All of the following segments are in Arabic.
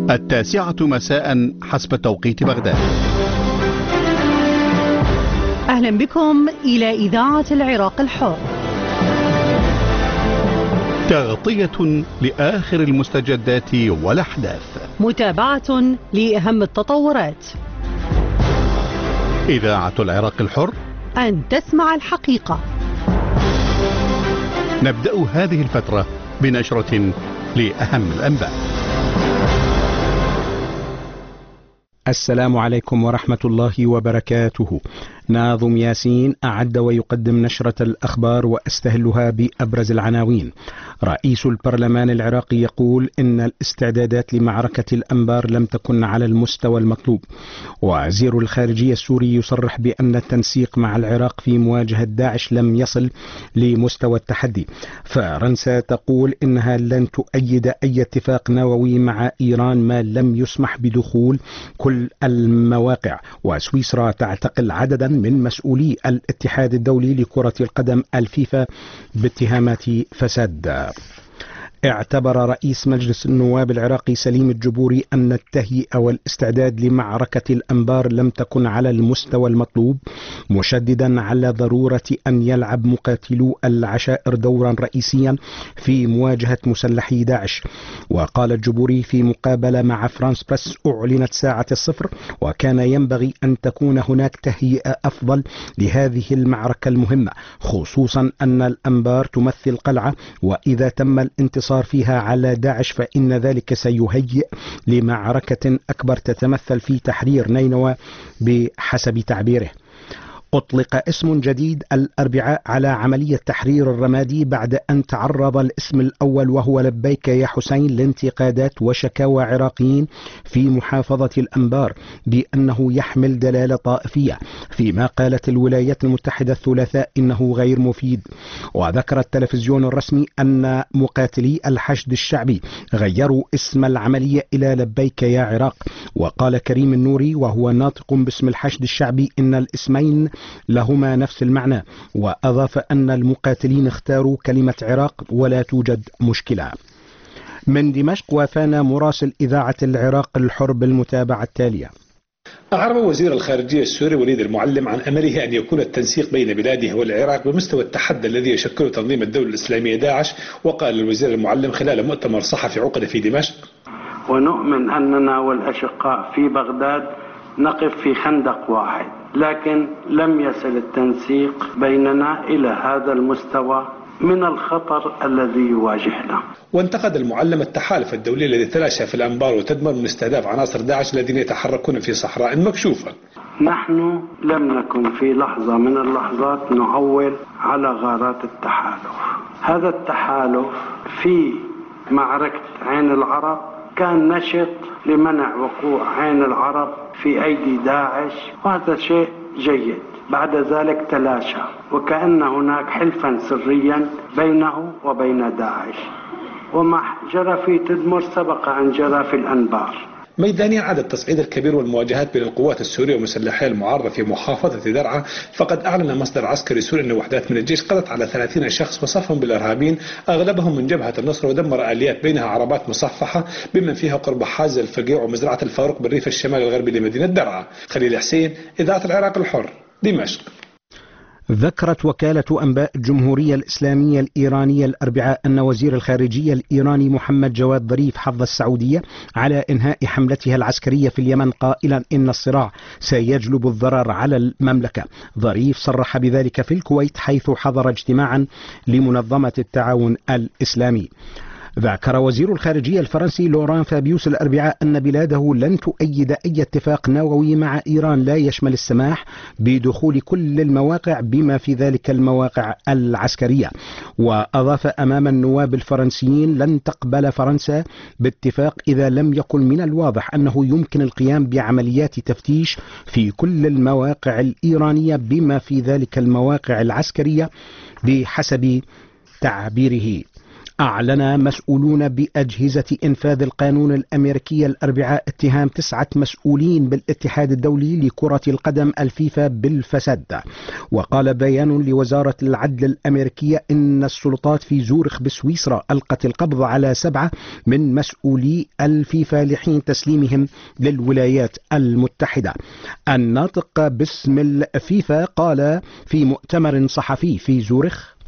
9 مساء حسب توقيت بغداد. أهلا بكم إلى إذاعة العراق الحر. تغطية لآخر المستجدات والأحداث، متابعة لأهم التطورات. إذاعة العراق الحر، أن تسمع الحقيقة. نبدأ هذه الفترة بنشرة لأهم الأنباء. السلام عليكم ورحمة الله وبركاته. ناظم ياسين أعد ويقدم نشرة الأخبار وأستهلها بأبرز العناوين. رئيس البرلمان العراقي يقول إن الاستعدادات لمعركة الأنبار لم تكن على المستوى المطلوب. وزير الخارجية السوري يصرح بأن التنسيق مع العراق في مواجهة داعش لم يصل لمستوى التحدي. فرنسا تقول إنها لن تؤيد أي اتفاق نووي مع إيران ما لم يسمح بدخول كل المواقع. وسويسرا تعتقل عددا من مسؤولي الاتحاد الدولي لكرة القدم الفيفا باتهامات فساد. اعتبر رئيس مجلس النواب العراقي سليم الجبوري أن التهيئة والاستعداد لمعركة الأنبار لم تكن على المستوى المطلوب، مشددا على ضرورة أن يلعب مقاتلو العشائر دورا رئيسيا في مواجهة مسلحي داعش. وقال الجبوري في مقابلة مع فرانس بريس أعلنت ساعة الصفر: وكان ينبغي أن تكون هناك تهيئة أفضل لهذه المعركة المهمة، خصوصا أن الأنبار تمثل قلعة، وإذا تم الانتصار فيها على داعش فإن ذلك سيهيئ لمعركة أكبر تتمثل في تحرير نينوى بحسب تعبيره. أطلق اسم جديد الأربعاء على عملية تحرير الرمادي بعد أن تعرض الاسم الأول وهو لبيك يا حسين لانتقادات وشكاوى عراقيين في محافظة الأنبار بأنه يحمل دلالة طائفية، فيما قالت الولايات المتحدة الثلاثاء إنه غير مفيد. وذكر التلفزيون الرسمي أن مقاتلي الحشد الشعبي غيروا اسم العملية إلى لبيك يا عراق. وقال كريم النوري وهو ناطق باسم الحشد الشعبي إن الاسمين لهما نفس المعنى، وأضاف أن المقاتلين اختاروا كلمة عراق ولا توجد مشكلة. من دمشق وافانا مراسل إذاعة العراق الحر بالمتابعة التالية. أعرب وزير الخارجية السوري وليد المعلم عن أمله أن يكون التنسيق بين بلاده والعراق بمستوى التحدي الذي يشكله تنظيم الدولة الإسلامية داعش. وقال الوزير المعلم خلال مؤتمر صحفي عقد في دمشق: ونؤمن أننا والأشقاء في بغداد نقف في خندق واحد، لكن لم يصل التنسيق بيننا إلى هذا المستوى من الخطر الذي يواجهنا. وانتقد المعلم التحالف الدولي الذي تلاشى في الأنبار وتدمر من استهداف عناصر داعش الذين يتحركون في صحراء مكشوفة. نحن لم نكن في لحظة من اللحظات نعول على غارات التحالف. هذا التحالف في معركة عين العرب كان نشط لمنع وقوع عين العرب في أيدي داعش، وهذا شيء جيد. بعد ذلك تلاشى، وكأن هناك حلفا سريا بينه وبين داعش، وما جرى في تدمر سبق أن جرى في الأنبار. ميدانيا عاد التصعيد الكبير والمواجهات بين القوات السورية ومسلحي المعارضة في محافظة درعا. فقد أعلن مصدر عسكري سوري أن وحدات من الجيش قضت على 30 شخص وصفهم بالإرهابيين، أغلبهم من جبهة النصر، ودمر آليات بينها عربات مصفحة بمن فيها قرب حاز الفقيع ومزرعة الفاروق بالريف الشمالي الغربي لمدينة درعا. خليل حسين، إذاعة العراق الحر، دمشق. ذكرت وكالة أنباء الجمهورية الإسلامية الإيرانية الأربعاء أن وزير الخارجية الإيراني محمد جواد ظريف حض السعودية على إنهاء حملتها العسكرية في اليمن، قائلا إن الصراع سيجلب الضرر على المملكة. ظريف صرح بذلك في الكويت حيث حضر اجتماعا لمنظمة التعاون الإسلامي. ذكر وزير الخارجية الفرنسي لوران فابيوس الأربعاء أن بلاده لن تؤيد أي اتفاق نووي مع إيران لا يشمل السماح بدخول كل المواقع بما في ذلك المواقع العسكرية. وأضاف أمام النواب الفرنسيين: لن تقبل فرنسا باتفاق إذا لم يكن من الواضح أنه يمكن القيام بعمليات تفتيش في كل المواقع الإيرانية بما في ذلك المواقع العسكرية بحسب تعبيره. أعلن مسؤولون بأجهزة إنفاذ القانون الأمريكي الأربعاء اتهام 9 مسؤولين بالاتحاد الدولي لكرة القدم الفيفا بالفساد. وقال بيان لوزارة العدل الأمريكية إن السلطات في زورخ بسويسرا ألقت القبض على 7 من مسؤولي الفيفا لحين تسليمهم للولايات المتحدة. الناطق باسم الفيفا قال في مؤتمر صحفي في زورخ: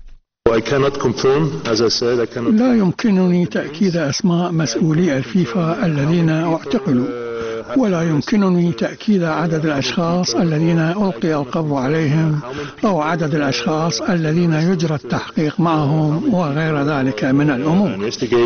لا يمكنني تأكيد أسماء مسؤولي الفيفا الذين اعتقلوا، ولا يمكنني تأكيد عدد الأشخاص الذين ألقي القبض عليهم أو عدد الأشخاص الذين يجرى التحقيق معهم وغير ذلك من الأمور.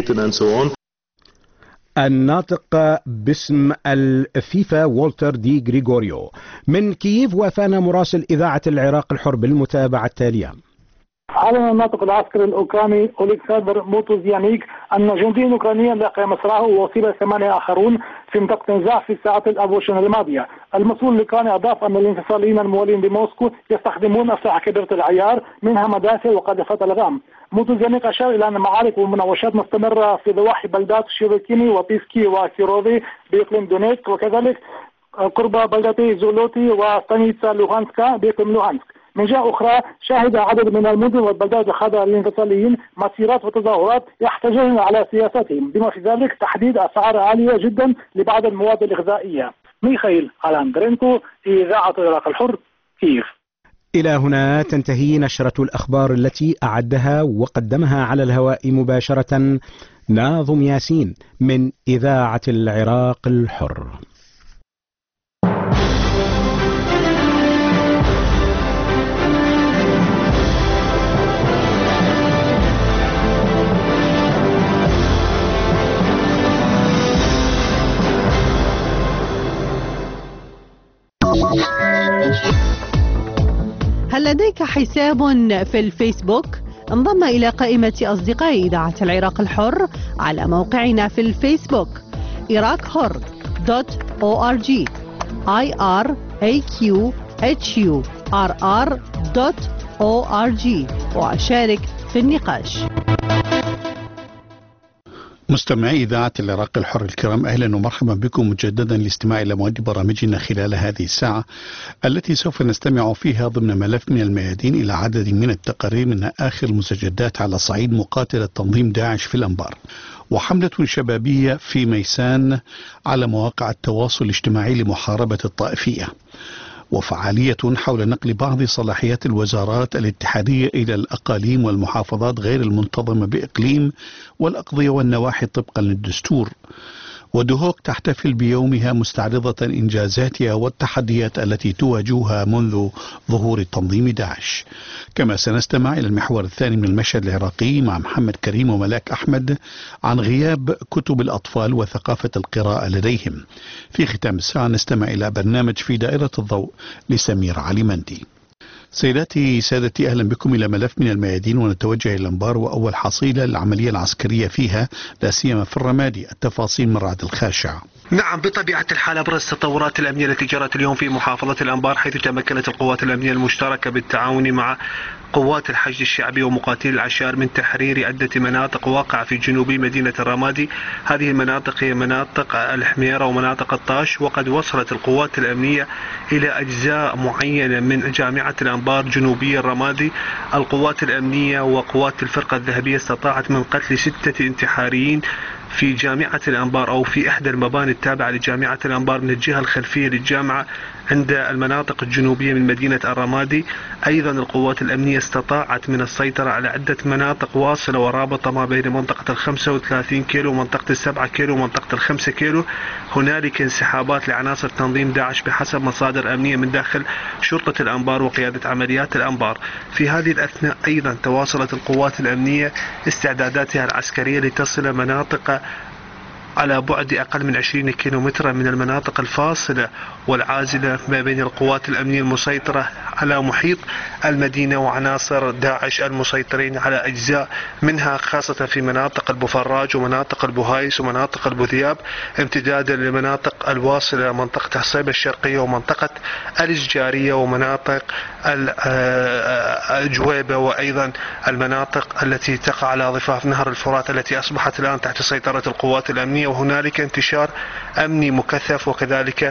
الناطق باسم الفيفا والتر دي غريغوريو. من كييف وافانا مراسل إذاعة العراق الحر بالمتابعة التالية. أعلن الناطق العسكري الأوكراني أولكسندر موتوزيانيك أن جنديا أوكرانيا لقي مصرعه وأصيب 8 آخرون في منطقة نزاع في الساعات الأبوشن الماضية. المسؤول الأوكراني أضاف أن الانفصاليين الموالين بموسكو يستخدمون أسلحة كبيرة العيار منها مدافع وقذيفات ألغام. موتوزيانيك أشار إلى أن معارك ومناوشات مستمرة في ضواحي بلدات شيروكيني وبيسكي وكيروفي بإقليم دونيتسك، وكذلك قرب بلدتي زولوتي وستانيتسا لوغانسكا بإقليم لوغانسك. من جهة أخرى شهد عدد من المدن والبلدات الخاضعة للانفصاليين مسيرات وتظاهرات يحتجون على سياساتهم، بما في ذلك تحديد أسعار عالية جدا لبعض المواد الغذائية. ميخائيل ألاندرينكو، إذاعة العراق الحر، كييف. إلى هنا تنتهي نشرة الأخبار التي أعدها وقدمها على الهواء مباشرة ناظم ياسين من إذاعة العراق الحر. هل لديك حساب في الفيسبوك؟ انضم إلى قائمة أصدقاء إذاعة العراق الحر على موقعنا في الفيسبوك iraqhur.org iraqhur.org وشارك في النقاش. مستمعي إذاعة العراق الحر الكرام، أهلا ومرحبا بكم مجددا لاستماع إلى مواد برامجنا خلال هذه الساعة التي سوف نستمع فيها ضمن ملف من الميادين إلى عدد من التقارير من آخر المستجدات على صعيد مقاتلة تنظيم داعش في الأنبار، وحملة شبابية في ميسان على مواقع التواصل الاجتماعي لمحاربة الطائفية، وفعالية حول نقل بعض صلاحيات الوزارات الاتحادية إلى الأقاليم والمحافظات غير المنتظمة بإقليم والأقضية والنواحي طبقا للدستور. ودهوك تحتفل بيومها مستعرضة إنجازاتها والتحديات التي تواجهها منذ ظهور تنظيم داعش. كما سنستمع إلى المحور الثاني من المشهد العراقي مع محمد كريم وملاك أحمد عن غياب كتب الأطفال وثقافة القراءة لديهم. في ختام الساعة نستمع إلى برنامج في دائرة الضوء لسمير علي مندي. سيداتي سادتي، أهلا بكم إلى ملف من الميادين، ونتوجه إلى الأنبار وأول حصيلة للعملية العسكرية فيها لا سيما في الرمادي. التفاصيل من رعد الخاشع. نعم، بطبيعة الحال أبرز التطورات الأمنية التي جرت اليوم في محافظة الأنبار، حيث تمكنت القوات الأمنية المشتركة بالتعاون مع قوات الحشد الشعبي ومقاتلي العشائر من تحرير عدة مناطق واقعة في جنوب مدينة الرمادي. هذه المناطق هي مناطق الحميرة ومناطق الطاش، وقد وصلت القوات الأمنية إلى أجزاء معينة من جامعة الأنبار جنوبي الرمادي. القوات الأمنية وقوات الفرقة الذهبية استطاعت من قتل 6 انتحاريين في جامعة الأنبار أو في إحدى المباني التابعة لجامعة الأنبار من الجهة الخلفية للجامعة عند المناطق الجنوبية من مدينة الرمادي. أيضا القوات الأمنية استطاعت من السيطرة على عدة مناطق واصلة ورابطة ما بين منطقة 35 كيلو ومنطقة 7 كيلو ومنطقة 5 كيلو. هنالك انسحابات لعناصر تنظيم داعش بحسب مصادر أمنية من داخل شرطة الأنبار وقيادة عمليات الأنبار. في هذه الأثناء أيضا تواصلت القوات الأمنية استعداداتها العسكرية لتصل مناطق على بعد أقل من 20 كيلومترا من المناطق الفاصلة والعازلة ما بين القوات الأمنية المسيطرة على محيط المدينة وعناصر داعش المسيطرين على أجزاء منها، خاصة في مناطق البوفراج ومناطق البهايس ومناطق البوذياب، امتدادا للمناطق الواصلة منطقة الصيبة الشرقية ومنطقة الإشجارية ومناطق الجويبة، وأيضا المناطق التي تقع على ضفاف نهر الفرات التي أصبحت الآن تحت سيطرة القوات الأمنية. وهنالك انتشار أمني مكثف وكذلك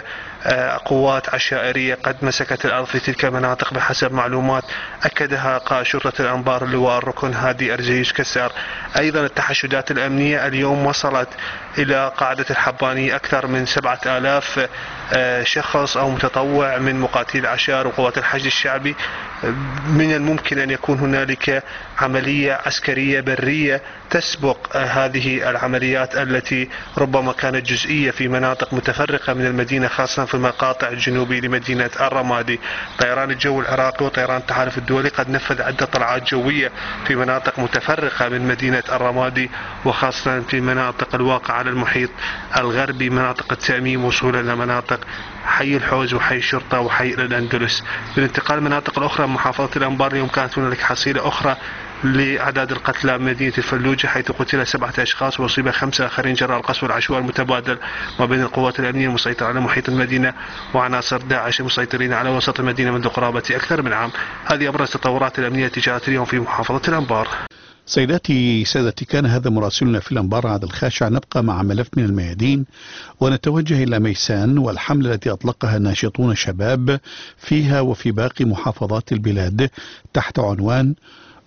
قوات عشائرية قد مسكت الأرض في تلك المناطق بحسب معلومات أكدها قائد شرطة الأنبار اللواء الركن هادي أرزيش كسار. أيضا التحشدات الأمنية اليوم وصلت إلى قاعدة الحباني أكثر من 7000 شخص أو متطوع من مقاتلي العشائر وقوات الحشد الشعبي. من الممكن أن يكون هنالك عملية عسكرية برية تسبق هذه العمليات التي ربما كانت جزئية في مناطق متفرقة من المدينة، خاصة في المقاطع الجنوبية لمدينة الرمادي. طيران الجو العراقي وطيران التحالف الدولي قد نفذ عدة طلعات جوية في مناطق متفرقة من مدينة الرمادي، وخاصة في مناطق الواقع على المحيط الغربي، مناطق التأميم وصولا إلى مناطق حي الحوز وحي الشرطة وحي الأندلس. بالانتقال لمناطق الأخرى من محافظة الأنبار، اليوم كانت هنالك حصيلة أخرى لأعداد القتلى بمدينة الفلوجة، حيث قتل 7 أشخاص وأصيب 5 آخرين جراء القصف والعشوائي المتبادل ما بين القوات الأمنية المسيطرة على محيط المدينة وعناصر داعش المسيطرين على وسط المدينة منذ قرابة أكثر من عام. هذه أبرز التطورات الأمنية التي جاءت اليوم في محافظة الأنبار. سيداتي سادتي، كان هذا مراسلنا في الأنبار عادل الخاشع. نبقى مع ملف من الميادين ونتوجه إلى ميسان والحملة التي أطلقها ناشطون شباب فيها وفي باقي محافظات البلاد تحت عنوان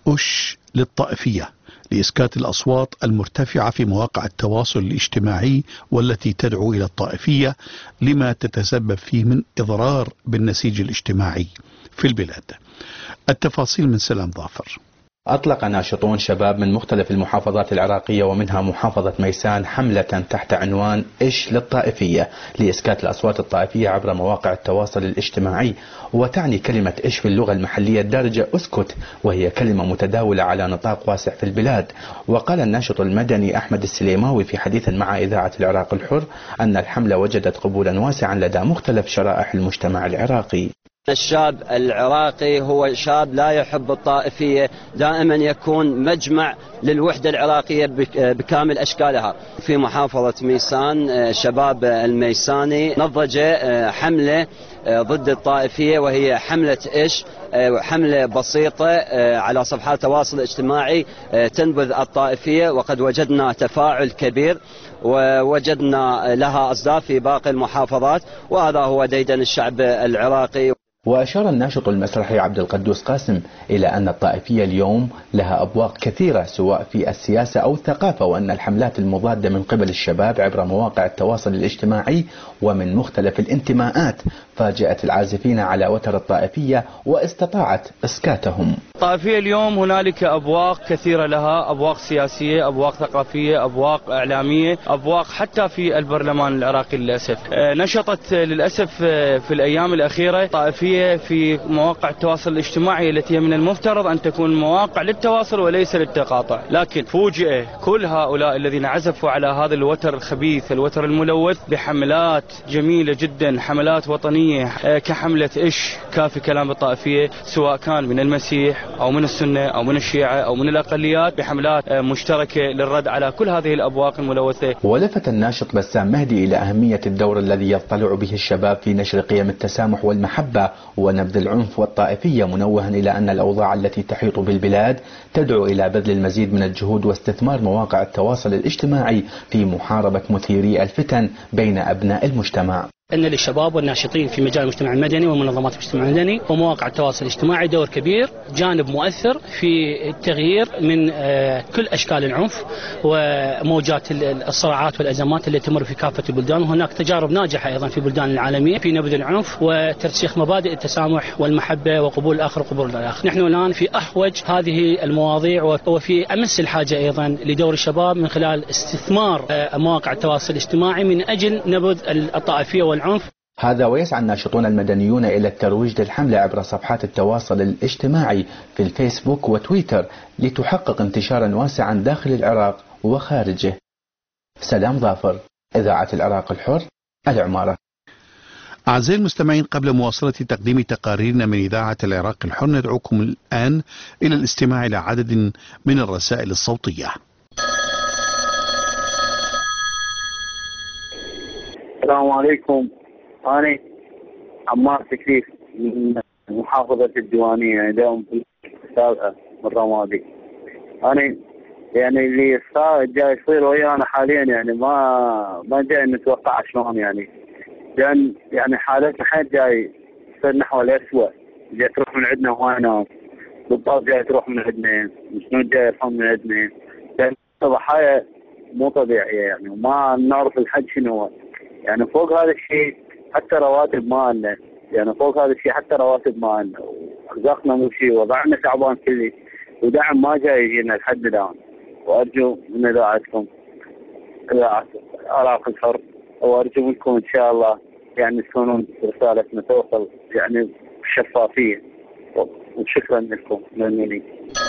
أش للطائفية، لإسكات الأصوات المرتفعة في مواقع التواصل الاجتماعي والتي تدعو إلى الطائفية لما تتسبب فيه من إضرار بالنسيج الاجتماعي في البلاد. التفاصيل من سلام ظافر. أطلق ناشطون شباب من مختلف المحافظات العراقية ومنها محافظة ميسان حملة تحت عنوان إش للطائفية لإسكات الأصوات الطائفية عبر مواقع التواصل الاجتماعي. وتعني كلمة إش في اللغة المحلية الدارجة أسكت، وهي كلمة متداولة على نطاق واسع في البلاد. وقال الناشط المدني أحمد السليماوي في حديث مع إذاعة العراق الحر أن الحملة وجدت قبولا واسعا لدى مختلف شرائح المجتمع العراقي. الشاب العراقي هو شاب لا يحب الطائفية، دائما يكون مجمع للوحدة العراقية بكامل أشكالها. في محافظة ميسان شباب الميساني نضج حملة ضد الطائفية، وهي حملة إش، حملة بسيطة على صفحات التواصل الاجتماعي تنبذ الطائفية، وقد وجدنا تفاعل كبير ووجدنا لها أصداء في باقي المحافظات، وهذا هو ديدن الشعب العراقي. وأشار الناشط المسرحي عبد القدوس قاسم إلى أن الطائفية اليوم لها أبواق كثيرة سواء في السياسة أو الثقافة، وأن الحملات المضادة من قبل الشباب عبر مواقع التواصل الاجتماعي ومن مختلف الانتماءات فاجأت العازفين على وتر الطائفية واستطاعت إسكاتهم. الطائفية اليوم هنالك أبواق كثيرة لها، أبواق سياسية، أبواق ثقافية، أبواق إعلامية، أبواق حتى في البرلمان العراقي للأسف. نشطت للأسف في الأيام الأخيرة طائفية في مواقع التواصل الاجتماعي التي من المفترض أن تكون مواقع للتواصل وليس للتقاطع، لكن فوجئ كل هؤلاء الذين عزفوا على هذا الوتر الخبيث، الوتر الملوث، بحملات جميلة جدا، حملات وطنية كحملة إش كافي كلام الطائفية، سواء كان من المسيح أو من السنة أو من الشيعة أو من الأقليات، بحملات مشتركة للرد على كل هذه الأبواق الملوثة. ولفت الناشط بسام مهدي إلى أهمية الدور الذي يضطلع به الشباب في نشر قيم التسامح والمحبة ونبذ العنف والطائفية، منوها إلى أن الأوضاع التي تحيط بالبلاد تدعو إلى بذل المزيد من الجهود واستثمار مواقع التواصل الاجتماعي في محاربة مثيري الفتن بين أبناء المجتمع. أن للشباب والناشطين في مجال المجتمع المدني ومنظمات المجتمع المدني ومواقع التواصل الاجتماعي دور كبير، جانب مؤثر في التغيير من كل أشكال العنف وموجات الصراعات والأزمات اللي تمر في كافة البلدان. وهناك تجارب ناجحة أيضا في بلدان العالمية في نبذ العنف وترسيخ مبادئ التسامح والمحبة وقبول الآخر وقبول الآخر. نحن الآن في أحوج هذه المواضيع وفي أمس الحاجة أيضا لدور الشباب من خلال استثمار مواقع التواصل الاجتماعي من أجل نبذ الطائفية والعنف. هذا ويسعى الناشطون المدنيون إلى الترويج للحملة عبر صفحات التواصل الاجتماعي في الفيسبوك وتويتر لتحقق انتشارا واسعا داخل العراق وخارجه. سلام ظافر. إذاعة العراق الحر، العمارة. أعزائي المستمعين، قبل مواصلة تقديم تقاريرنا من إذاعة العراق الحر ندعوكم الآن إلى الاستماع إلى عدد من الرسائل الصوتية. السلام عليكم، أنا عمار تكليف من محافظة الديوانية، دوم في السابقة من رمادي. أنا يعني اللي جاي يصير ويانا حاليا يعني ما جاي نتوقع شلون يعني، لأن يعني حالتنا حيل جاي تصير نحو الأسوأ، جاي تروح من عندنا هواي ناس بالضبط، جاي تروح من عندنا، شنو جاي يرحم من عندنا، لأن ضحايا مو طبيعية يعني، وما نعرف الحد شنو يعني. فوق هذا الشيء حتى رواتب ما لنا، يعني فوق هذا الشيء حتى رواتب ما لنا، ورزقنا مو شيء، وضعنا تعبان كلي، ودعم ما جاي يجينا لحد الآن. وأرجو من إذاعتكم إذاعة العراق الحر، وأرجو منكم إن شاء الله يعني تكونون رسالتنا توصل يعني بشفافية، وشكرا لكم ممنونين.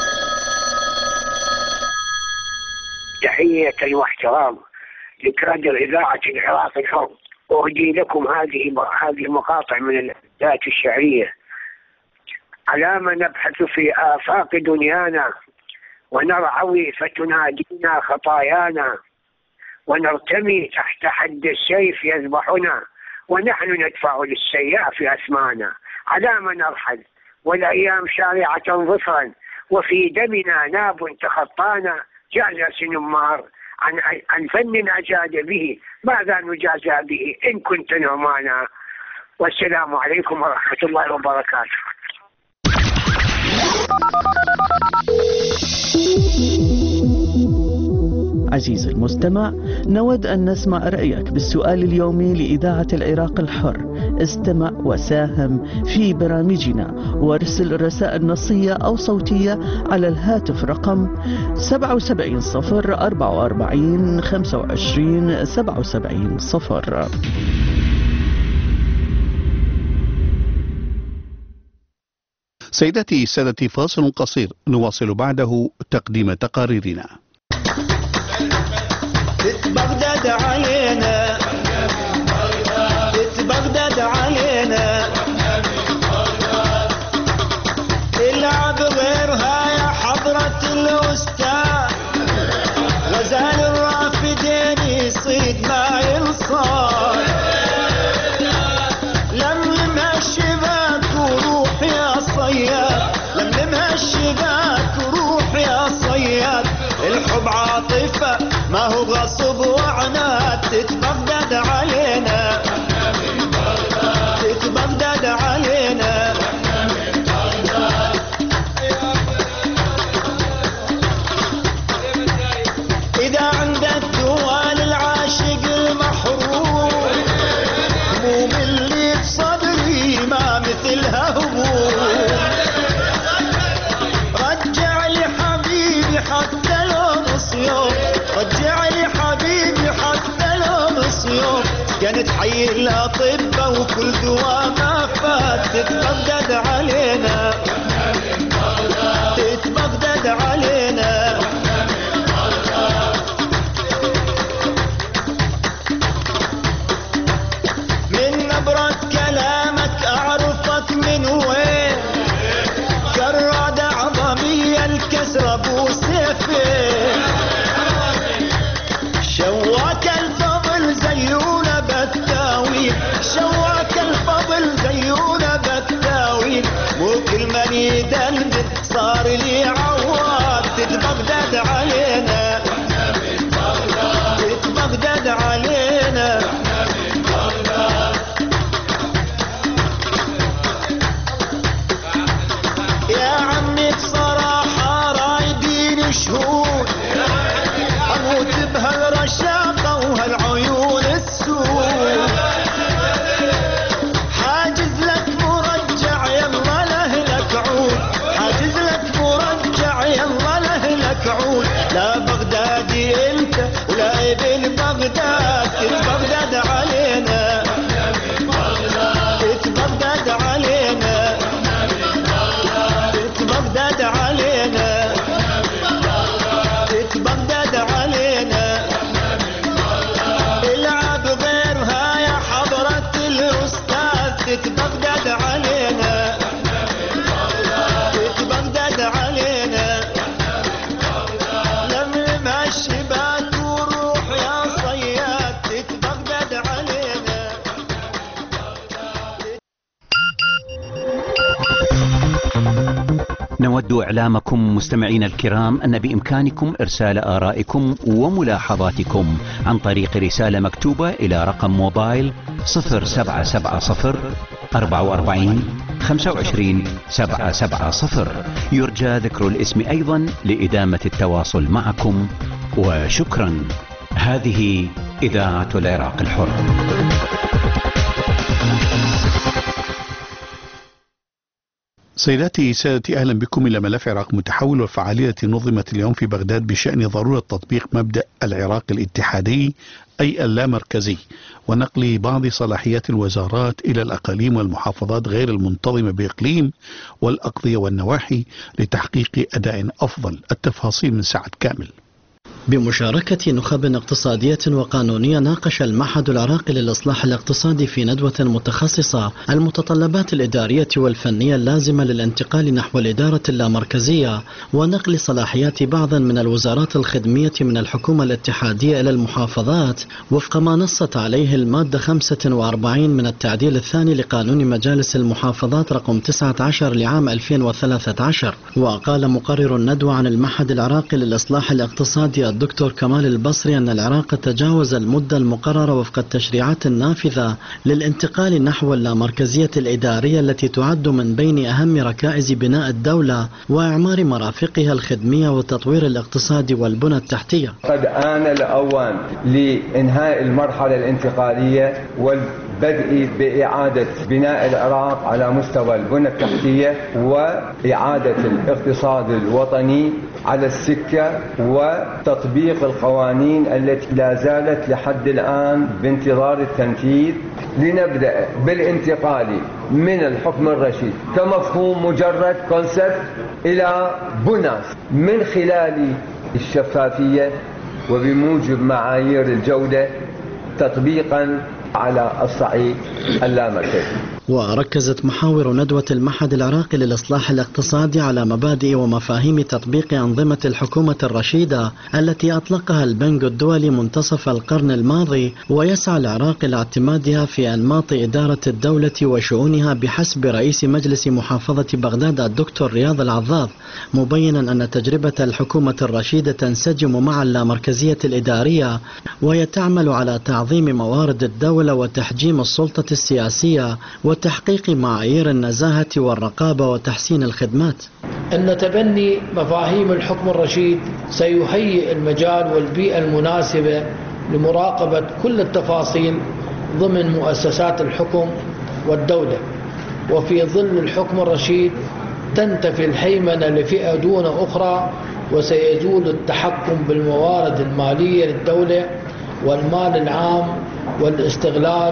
تحية واحترام لكادر إذاعة العراق الحر، أهدي لكم هذه المقاطع من الآيات الشعرية. على ما نبحث في آفاق دنيانا، ونرعوي فتنادينا خطايانا، ونرتمي تحت حد السيف يذبحنا، ونحن ندفع للسياف أثمانا. على ما نرحل والأيام شارعة ظفرا، وفي دمنا ناب تخطانا، جاز سنمار عن فن أجاد به، ماذا نجازى به إن كنت نعمانا. والسلام عليكم ورحمة الله وبركاته. عزيزي المستمع، نود أن نسمع رأيك بالسؤال اليومي لإذاعة العراق الحر. استمع وساهم في برامجنا وارسل رسائل نصية أو صوتية على الهاتف رقم 77 044 25 77 0. سيداتي سادتي، فاصل قصير نواصل بعده تقديم تقاريرنا. بغداد علينا، بغداد علينا، العب غيرها يا حضرة الأستاذ، غزال الرافدين يصيد ما ينصاد، لملمها الشباك وروح يا صياد، لملمها الشباك وروح يا صياد، الحب عاطفة ما هو غصب وعناد، تتبغداد علينا، تتبغداد علينا، إذا عندك دوال العاشق المحروم، هموم اللي بصدري ما مثلها هموم، رجع لي حبيبي حتى لو نص يوم، رجع لي حبيبي حتى لو نص يوم، كانت حي الأطباء وكل دواء ما فات، تتبغداد علينا، تتبغداد علينا، من نبرة كلامك أعرفك من وين، كرادة عظمية الكسر أبو سيفين، شواك الفضل زيونة بالتاويل، شواك الفضل زيونة بالتاويل، مو نود إعلامكم مستمعين الكرام أن بإمكانكم إرسال آرائكم وملاحظاتكم عن طريق رسالة مكتوبة إلى رقم موبايل 0770 44 25 770. يرجى ذكر الاسم أيضا لإدامة التواصل معكم، وشكرا. هذه إذاعة العراق الحر. سيداتي سادتي، أهلا بكم إلى ملف عراق متحول، والفعالية التي نظمت اليوم في بغداد بشأن ضرورة تطبيق مبدأ العراق الاتحادي أي اللامركزي، ونقل بعض صلاحيات الوزارات إلى الأقاليم والمحافظات غير المنتظمة بإقليم والأقضية والنواحي لتحقيق أداء أفضل. التفاصيل من سعد كامل. بمشاركة نخب اقتصادية وقانونية، ناقش المعهد العراقي للإصلاح الاقتصادي في ندوة متخصصة المتطلبات الإدارية والفنية اللازمة للانتقال نحو الإدارة اللامركزية ونقل صلاحيات بعض من الوزارات الخدمية من الحكومة الاتحادية إلى المحافظات وفق ما نصت عليه المادة 45 من التعديل الثاني لقانون مجالس المحافظات رقم 19 لعام 2013. وقال مقرر الندوة عن المعهد العراقي للإصلاح الاقتصادي الدكتور كمال البصري أن العراق تجاوز المدة المقررة وفق التشريعات النافذة للانتقال نحو اللامركزية الإدارية التي تعد من بين أهم ركائز بناء الدولة وإعمار مرافقها الخدمية وتطوير الاقتصاد والبنى التحتية. قد آن الأوان لإنهاء المرحلة الانتقالية والبدء بإعادة بناء العراق على مستوى البنى التحتية وإعادة الاقتصاد الوطني على السكة وتطبيق القوانين التي لا زالت لحد الآن بانتظار التنفيذ، لنبدأ بالانتقال من الحكم الرشيد كمفهوم مجرد كونسبت إلى بنى من خلال الشفافية وبموجب معايير الجودة تطبيقا على الصعيد اللامركزي. وركزت محاور ندوة المعهد العراقي للإصلاح الاقتصادي على مبادئ ومفاهيم تطبيق أنظمة الحكومة الرشيدة التي أطلقها البنك الدولي منتصف القرن الماضي، ويسعى العراق إلى اعتمادها في أنماط إدارة الدولة وشؤونها بحسب رئيس مجلس محافظة بغداد الدكتور رياض العضاض، مبينا أن تجربة الحكومة الرشيدة تنسجم مع اللامركزية الإدارية، وهي تعمل على تعظيم موارد الدولة وتحجيم السلطة السياسية وتحقيق معايير النزاهة والرقابة وتحسين الخدمات. أن تبني مفاهيم الحكم الرشيد سيهيئ المجال والبيئة المناسبة لمراقبة كل التفاصيل ضمن مؤسسات الحكم والدولة، وفي ظل الحكم الرشيد تنتفي الهيمنة لفئة دون أخرى، وسيزول التحكم بالموارد المالية للدولة والمال العام والاستغلال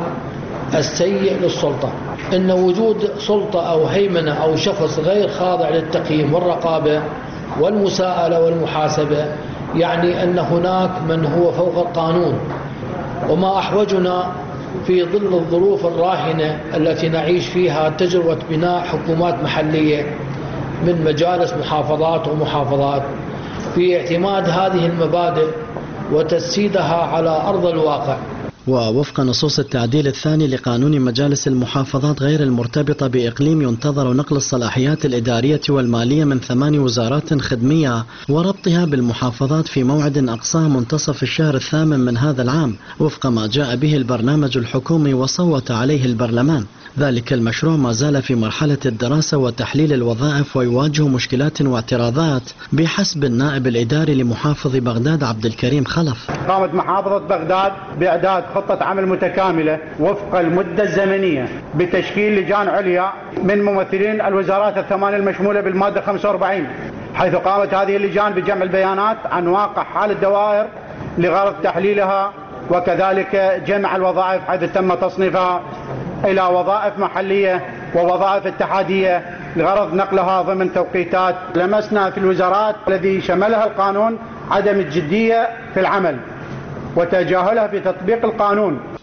السيء للسلطة. إن وجود سلطة أو هيمنة أو شخص غير خاضع للتقييم والرقابة والمساءلة والمحاسبة يعني أن هناك من هو فوق القانون، وما أحوجنا في ظل الظروف الراهنة التي نعيش فيها تجربة بناء حكومات محلية من مجالس محافظات ومحافظات في اعتماد هذه المبادئ وتجسيدها على أرض الواقع. ووفق نصوص التعديل الثاني لقانون مجالس المحافظات غير المرتبطة بإقليم، ينتظر نقل الصلاحيات الإدارية والمالية من 8 وزارات خدمية وربطها بالمحافظات في موعد أقصاه منتصف الشهر الثامن من هذا العام، وفق ما جاء به البرنامج الحكومي وصوت عليه البرلمان. ذلك المشروع ما زال في مرحلة الدراسة وتحليل الوظائف، ويواجه مشكلات واعتراضات بحسب النائب الإداري لمحافظ بغداد عبد الكريم خلف. قامت محافظة بغداد بإعداد خطة عمل متكاملة وفق المدة الزمنية بتشكيل لجان عليا من ممثلين الوزارات ال8 المشمولة بالمادة 45، حيث قامت هذه اللجان بجمع البيانات عن واقع حال الدوائر لغرض تحليلها، وكذلك جمع الوظائف حيث تم تصنيفها إلى وظائف محلية ووظائف اتحادية لغرض نقلها ضمن توقيتات. لمسنا في الوزارات الذي شملها القانون عدم الجدية في العمل وتجاهلها في تطبيق القانون.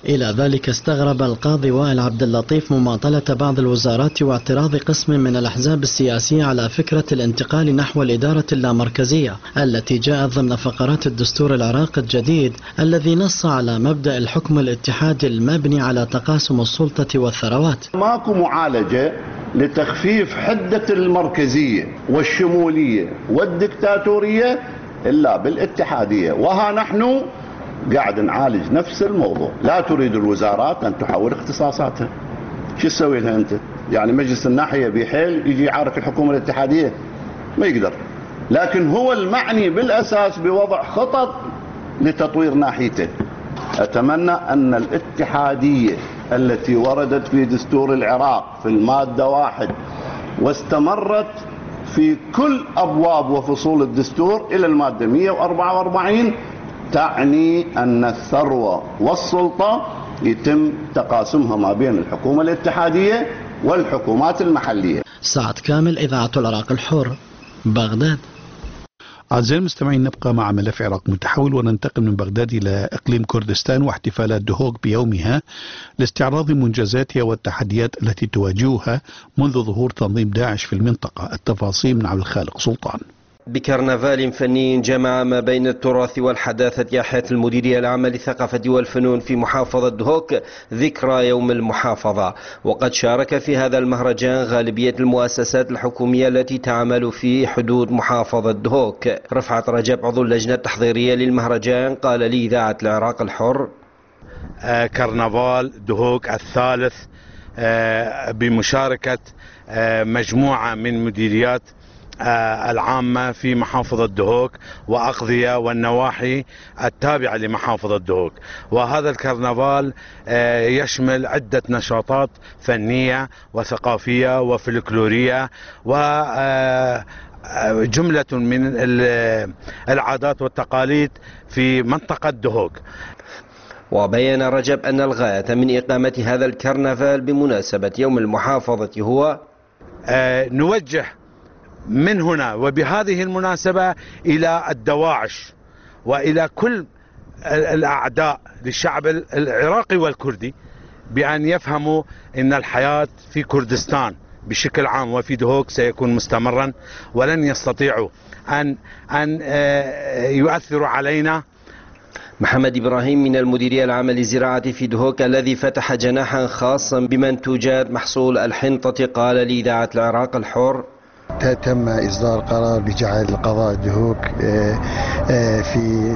إلى ذلك استغرب القاضي وائل عبد اللطيف مماطلة بعض الوزارات واعتراض قسم من الأحزاب السياسية على فكرة الانتقال نحو الإدارة اللامركزية التي جاءت ضمن فقرات الدستور العراقي الجديد الذي نص على مبدأ الحكم الاتحادي المبني على تقاسم السلطة والثروات. ماكو معالجة لتخفيف حدة المركزية والشمولية والدكتاتورية إلا بالاتحادية، وها نحن قاعد نعالج نفس الموضوع. لا تريد الوزارات أن تحول اختصاصاتها، شو تسوي لها أنت؟ يعني مجلس الناحية بحيل يجي يعارك الحكومة الاتحادية؟ ما يقدر. لكن هو المعني بالأساس بوضع خطط لتطوير ناحيته. أتمنى أن الاتحادية التي وردت في دستور العراق في المادة 1 واستمرت في كل أبواب وفصول الدستور إلى المادة 144 تعني أن الثروة والسلطة يتم تقاسمها ما بين الحكومة الاتحادية والحكومات المحلية. سعد كامل، إذاعة العراق الحر، بغداد. أعزائي المستمعين، نبقى مع ملف عراق متحول وننتقل من بغداد إلى إقليم كردستان واحتفالات دهوك بيومها لاستعراض منجزاتها والتحديات التي تواجهها منذ ظهور تنظيم داعش في المنطقة. التفاصيل من عبد الخالق سلطان. بكرنفال فني جمع ما بين التراث والحداثة أحيت المديرية العامة للثقافة والفنون في محافظة دهوك ذكرى يوم المحافظة، وقد شارك في هذا المهرجان غالبية المؤسسات الحكومية التي تعمل في حدود محافظة دهوك. رفعت رجب عضو اللجنة التحضيرية للمهرجان قال لإذاعة العراق الحر: كرنفال دهوك الثالث بمشاركة مجموعة من مديريات العامة في محافظة دهوك وأقضية والنواحي التابعة لمحافظة دهوك. وهذا الكرنفال يشمل عدة نشاطات فنية وثقافية وفلكلورية وجملة من العادات والتقاليد في منطقة دهوك. وبين رجب أن الغاية من إقامة هذا الكرنفال بمناسبة يوم المحافظة هو نوجه من هنا وبهذه المناسبة إلى الدواعش وإلى كل الأعداء للشعب العراقي والكردي بأن يفهموا أن الحياة في كردستان بشكل عام وفي دهوك سيكون مستمرا، ولن يستطيعوا أن يؤثروا علينا. محمد إبراهيم من المديرية العامة للزراعة في دهوك الذي فتح جناحا خاصا بمنتوجات محصول الحنطة قال لإذاعة العراق الحر: تم إصدار قرار بجعل قضاء دهوك في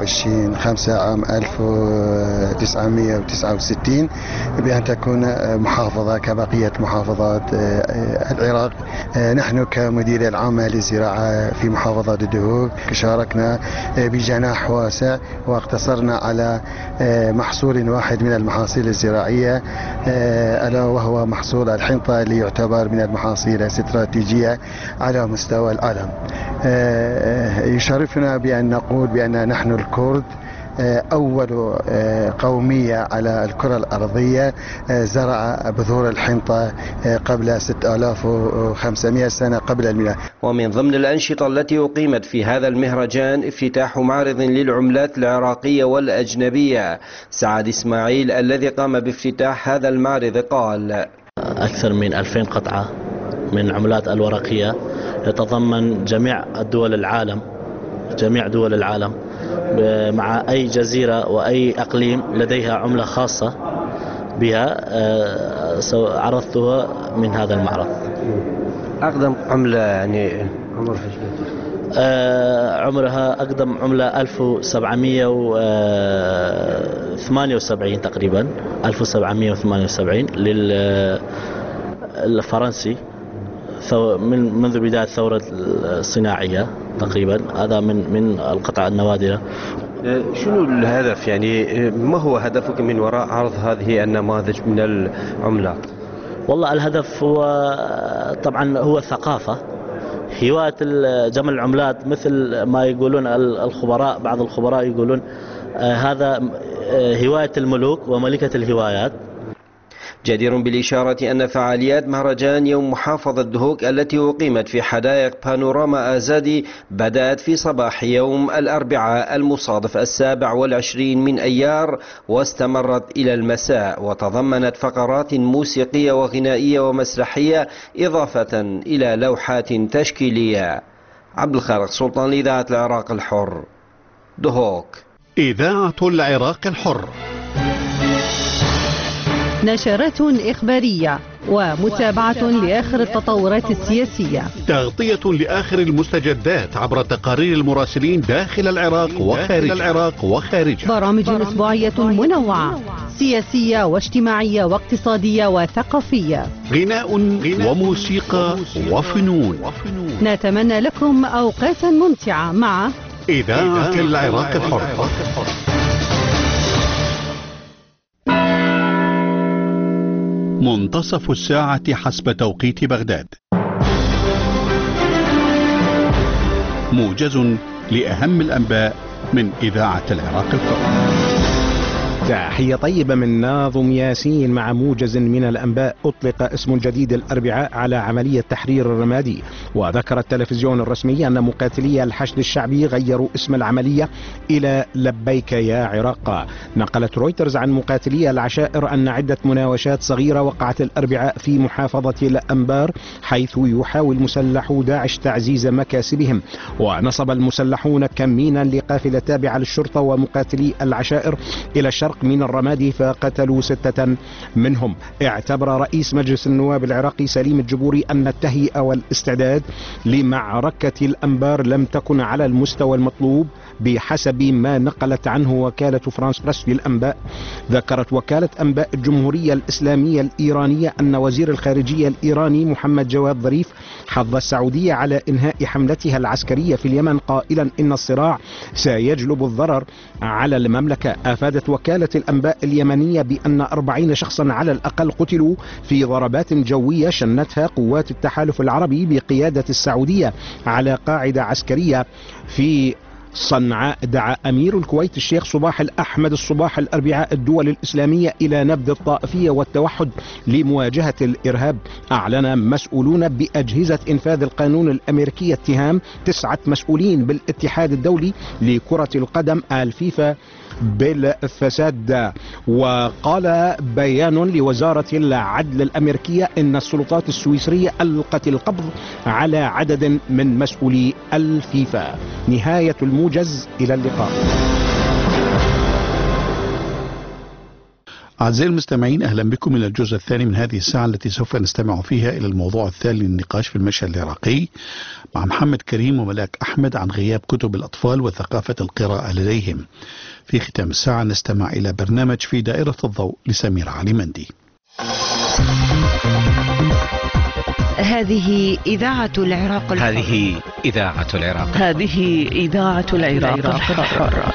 27/5/1969 بأن تكون محافظة كبقية محافظات العراق. نحن كمديرية العامة للزراعة في محافظة دهوك شاركنا بجناح واسع واقتصرنا على محصول واحد من المحاصيل الزراعية ألا وهو محصول الحنطة اللي يعتبر من المحاصيل الاستراتيجية على مستوى العالم. يشرفنا بأن نقول بأن نحن الكرد أول قومية على الكرة الأرضية زرع بذور الحنطة قبل 6500 سنة قبل الميلاد. ومن ضمن الأنشطة التي أقيمت في هذا المهرجان افتتاح معرض للعملات العراقية والأجنبية. سعد إسماعيل الذي قام بافتتاح هذا المعرض قال: أكثر من 2000 قطعة من العملات الورقية يتضمن جميع دول العالم مع أي جزيرة وأي أقليم لديها عملة خاصة بها عرضتها من هذا المعرض. أقدم عملة يعني عمرها أقدم عملة 1778 تقريبا 1778 للفرنسي منذ بداية الثورة الصناعية تقريبا. هذا من القطع النوادرة. شنو الهدف، يعني ما هو هدفك من وراء عرض هذه النماذج من العملات؟ والله الهدف هو طبعا هو الثقافة، هواية جمع العملات مثل ما يقولون الخبراء. بعض الخبراء يقولون هذا هواية الملوك وملكة الهوايات. جدير بالإشارة أن فعاليات مهرجان يوم محافظة دهوك التي أقيمت في حدائق بانوراما آزادي بدأت في صباح يوم الأربعاء المصادف 27 من أيار واستمرت إلى المساء، وتضمنت فقرات موسيقية وغنائية ومسرحية إضافة إلى لوحات تشكيلية. عبد الخالق سلطان لإذاعة العراق الحر، دهوك. إذاعة العراق الحر، نشرات إخبارية ومتابعة لآخر التطورات السياسية، تغطية لآخر المستجدات عبر تقارير المراسلين داخل العراق وخارجه، برامج أسبوعية منوعة سياسية واجتماعية واقتصادية وثقافية، غناء وموسيقى وفنون. نتمنى لكم أوقاتا ممتعة مع إذاعة العراق الحر. منتصف الساعة حسب توقيت بغداد، موجز لأهم الأنباء من إذاعة العراق الحر. تحية طيبة من ناظم ياسين مع موجز من الأنباء. أطلق اسم جديد الأربعاء على عملية تحرير الرمادي، وذكر التلفزيون الرسمي أن مقاتلي الحشد الشعبي غيروا اسم العملية إلى لبيك يا عراق. نقلت رويترز عن مقاتلي العشائر أن عدة مناوشات صغيرة وقعت الأربعاء في محافظة الأنبار، حيث يحاول مسلحو داعش تعزيز مكاسبهم. ونصب المسلحون كمينا لقافلة تابعة للشرطة ومقاتلي العشائر إلى الشرق من الرمادي فقتلوا 6 منهم. اعتبر رئيس مجلس النواب العراقي سليم الجبوري أن التهيئة والاستعداد لمعركة الأنبار لم تكن على المستوى المطلوب بحسب ما نقلت عنه وكالة فرانس بريس في الأنباء. ذكرت وكالة أنباء الجمهورية الإسلامية الإيرانية أن وزير الخارجية الإيراني محمد جواد ظريف حض السعودية على إنهاء حملتها العسكرية في اليمن، قائلا إن الصراع سيجلب الضرر على المملكة. أفادت وكالة الأنباء اليمنية بأن 40 شخصا على الأقل قتلوا في ضربات جوية شنتها قوات التحالف العربي بقيادة السعودية على قاعدة عسكرية في صنعاء. دعا أمير الكويت الشيخ صباح الأحمد الصباح الأربعاء الدول الإسلامية إلى نبذ الطائفية والتوحد لمواجهة الإرهاب. أعلن مسؤولون بأجهزة إنفاذ القانون الأمريكي اتهام 9 مسؤولين بالاتحاد الدولي لكرة القدم الفيفا بالفساد. وقال بيان لوزارة العدل الأمريكية إن السلطات السويسرية ألقت القبض على عدد من مسؤولي الفيفا. نهاية الموجز، إلى اللقاء. أعزائي المستمعين، أهلا بكم إلى الجزء الثاني من هذه الساعة التي سوف نستمع فيها إلى الموضوع الثاني للنقاش في المشهد العراقي مع محمد كريم وملاك أحمد عن غياب كتب الأطفال وثقافة القراءة لديهم. في ختام الساعة نستمع إلى برنامج في دائرة الضوء لسمير علي مندي. هذه إذاعة العراق الحر. هذه إذاعة العراق. هذه إذاعة العراق الحر.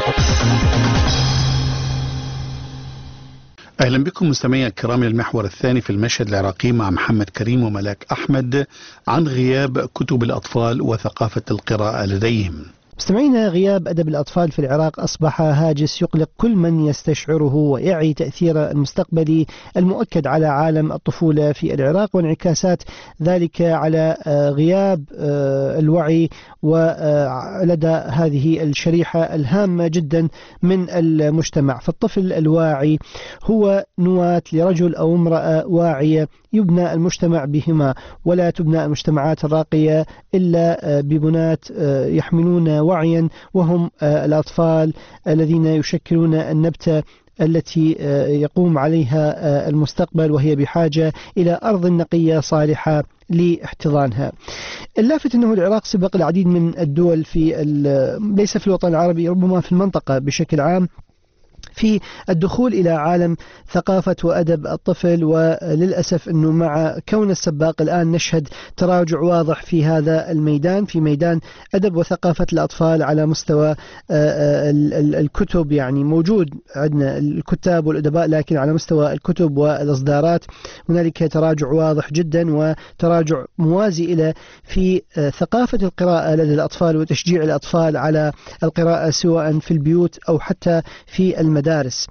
أهلا بكم مستمعي الكرام للمحور الثاني في المشهد العراقي مع محمد كريم وملاك أحمد عن غياب كتب الأطفال وثقافة القراءة لديهم. مستمعينا، غياب أدب الأطفال في العراق أصبح هاجس يقلق كل من يستشعره ويعي تأثير المستقبلي المؤكد على عالم الطفولة في العراق، وانعكاسات ذلك على غياب الوعي ولدى هذه الشريحة الهامة جدا من المجتمع. فالطفل الواعي هو نواة لرجل أو امرأة واعية يبنى المجتمع بهما، ولا تبنى المجتمعات الراقية إلا ببنات يحملون وعيا، وهم الأطفال الذين يشكلون النبتة التي يقوم عليها المستقبل، وهي بحاجة إلى أرض نقية صالحة لاحتضانها. اللافت أنه العراق سبق العديد من الدول ليس في الوطن العربي، ربما في المنطقة بشكل عام، في الدخول إلى عالم ثقافة وأدب الطفل. وللأسف أنه مع كون السباق الآن نشهد تراجع واضح في هذا الميدان، في ميدان أدب وثقافة الأطفال على مستوى الكتب. يعني موجود عندنا الكتاب والأدباء، لكن على مستوى الكتب والإصدارات هنالك تراجع واضح جدا، وتراجع موازي إلى في ثقافة القراءة لدى الأطفال وتشجيع الأطفال على القراءة سواء في البيوت أو حتى في المدارس. المدارس.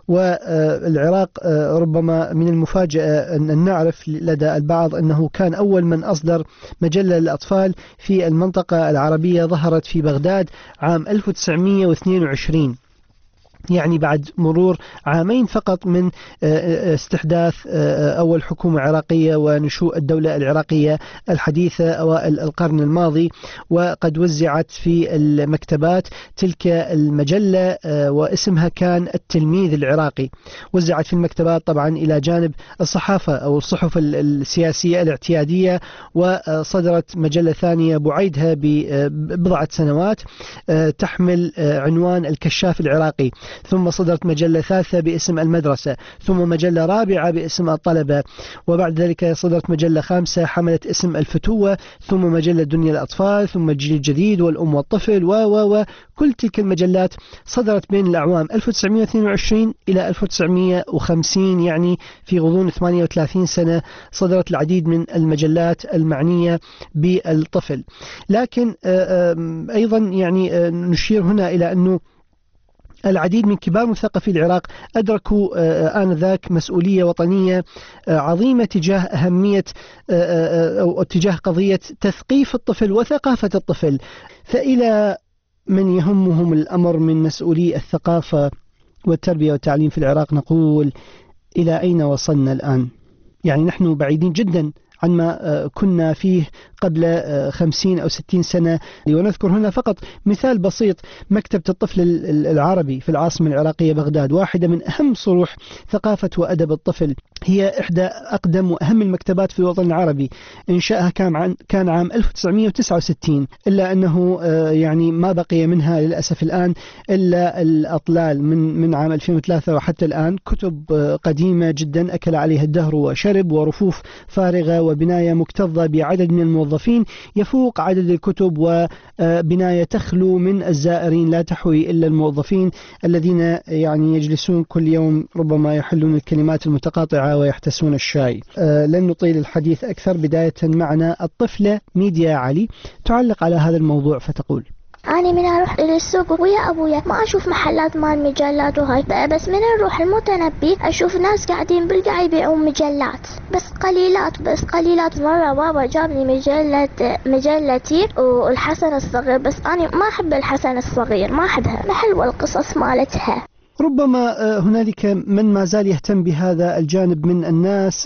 والعراق ربما من المفاجأة أن نعرف لدى البعض أنه كان أول من أصدر مجلة للأطفال في المنطقة العربية، ظهرت في بغداد عام 1922، يعني بعد مرور عامين فقط من استحداث أول حكومة عراقية ونشوء الدولة العراقية الحديثة أوائل القرن الماضي. وقد وزعت في المكتبات تلك المجلة واسمها كان التلميذ العراقي. وزعت في المكتبات طبعا إلى جانب الصحافة أو الصحف السياسية الاعتيادية. وصدرت مجلة ثانية بعيدها ببضعة سنوات تحمل عنوان الكشاف العراقي. ثم صدرت مجلة ثالثة باسم المدرسة، ثم مجلة رابعة باسم الطلبة، وبعد ذلك صدرت مجلة خامسة حملت اسم الفتوة، ثم مجلة دنيا الأطفال، ثم الجيل الجديد والأم والطفل وكل تلك المجلات صدرت بين الأعوام 1922 إلى 1950، يعني في غضون 38 سنة صدرت العديد من المجلات المعنية بالطفل. لكن أيضا يعني نشير هنا إلى أنه العديد من كبار مثقفي العراق أدركوا آنذاك مسؤولية وطنية عظيمة تجاه أهمية أو تجاه قضية تثقيف الطفل وثقافة الطفل. فإلى من يهمهم الأمر من مسؤولي الثقافة والتربية والتعليم في العراق نقول: إلى أين وصلنا الآن؟ يعني نحن بعيدين جدا عما كنا فيه قبل 50 أو 60 سنة. ونذكر هنا فقط مثال بسيط: مكتبة الطفل العربي في العاصمة العراقية بغداد، واحدة من أهم صروح ثقافة وأدب الطفل، هي إحدى أقدم وأهم المكتبات في الوطن العربي. إنشائها كان عام 1969، إلا أنه يعني ما بقي منها للأسف الآن إلا الأطلال من عام 2003 وحتى الآن. كتب قديمة جدا أكل عليها الدهر وشرب، ورفوف فارغة، وبناية مكتظة بعدد من الموظفين يفوق عدد الكتب، وبناية تخلو من الزائرين لا تحوي إلا الموظفين الذين يعني يجلسون كل يوم ربما يحلون الكلمات المتقاطعة ويحتسون الشاي. لن نطيل الحديث أكثر. بداية معنا الطفلة ميديا علي تعلق على هذا الموضوع فتقول: أنا من أروح للسوق ويا أبويا ما أشوف محلات مال مجلات وهاي، بس من نروح المتنبي أشوف ناس قاعدين بالقاع يبيعون مجلات، بس قليلات. مرة بابا جابني مجلتي والحسن الصغير، بس أنا ما أحب الحسن الصغير، ما أحبها، ما حلوة القصص مالتها. ربما هنالك من ما زال يهتم بهذا الجانب من الناس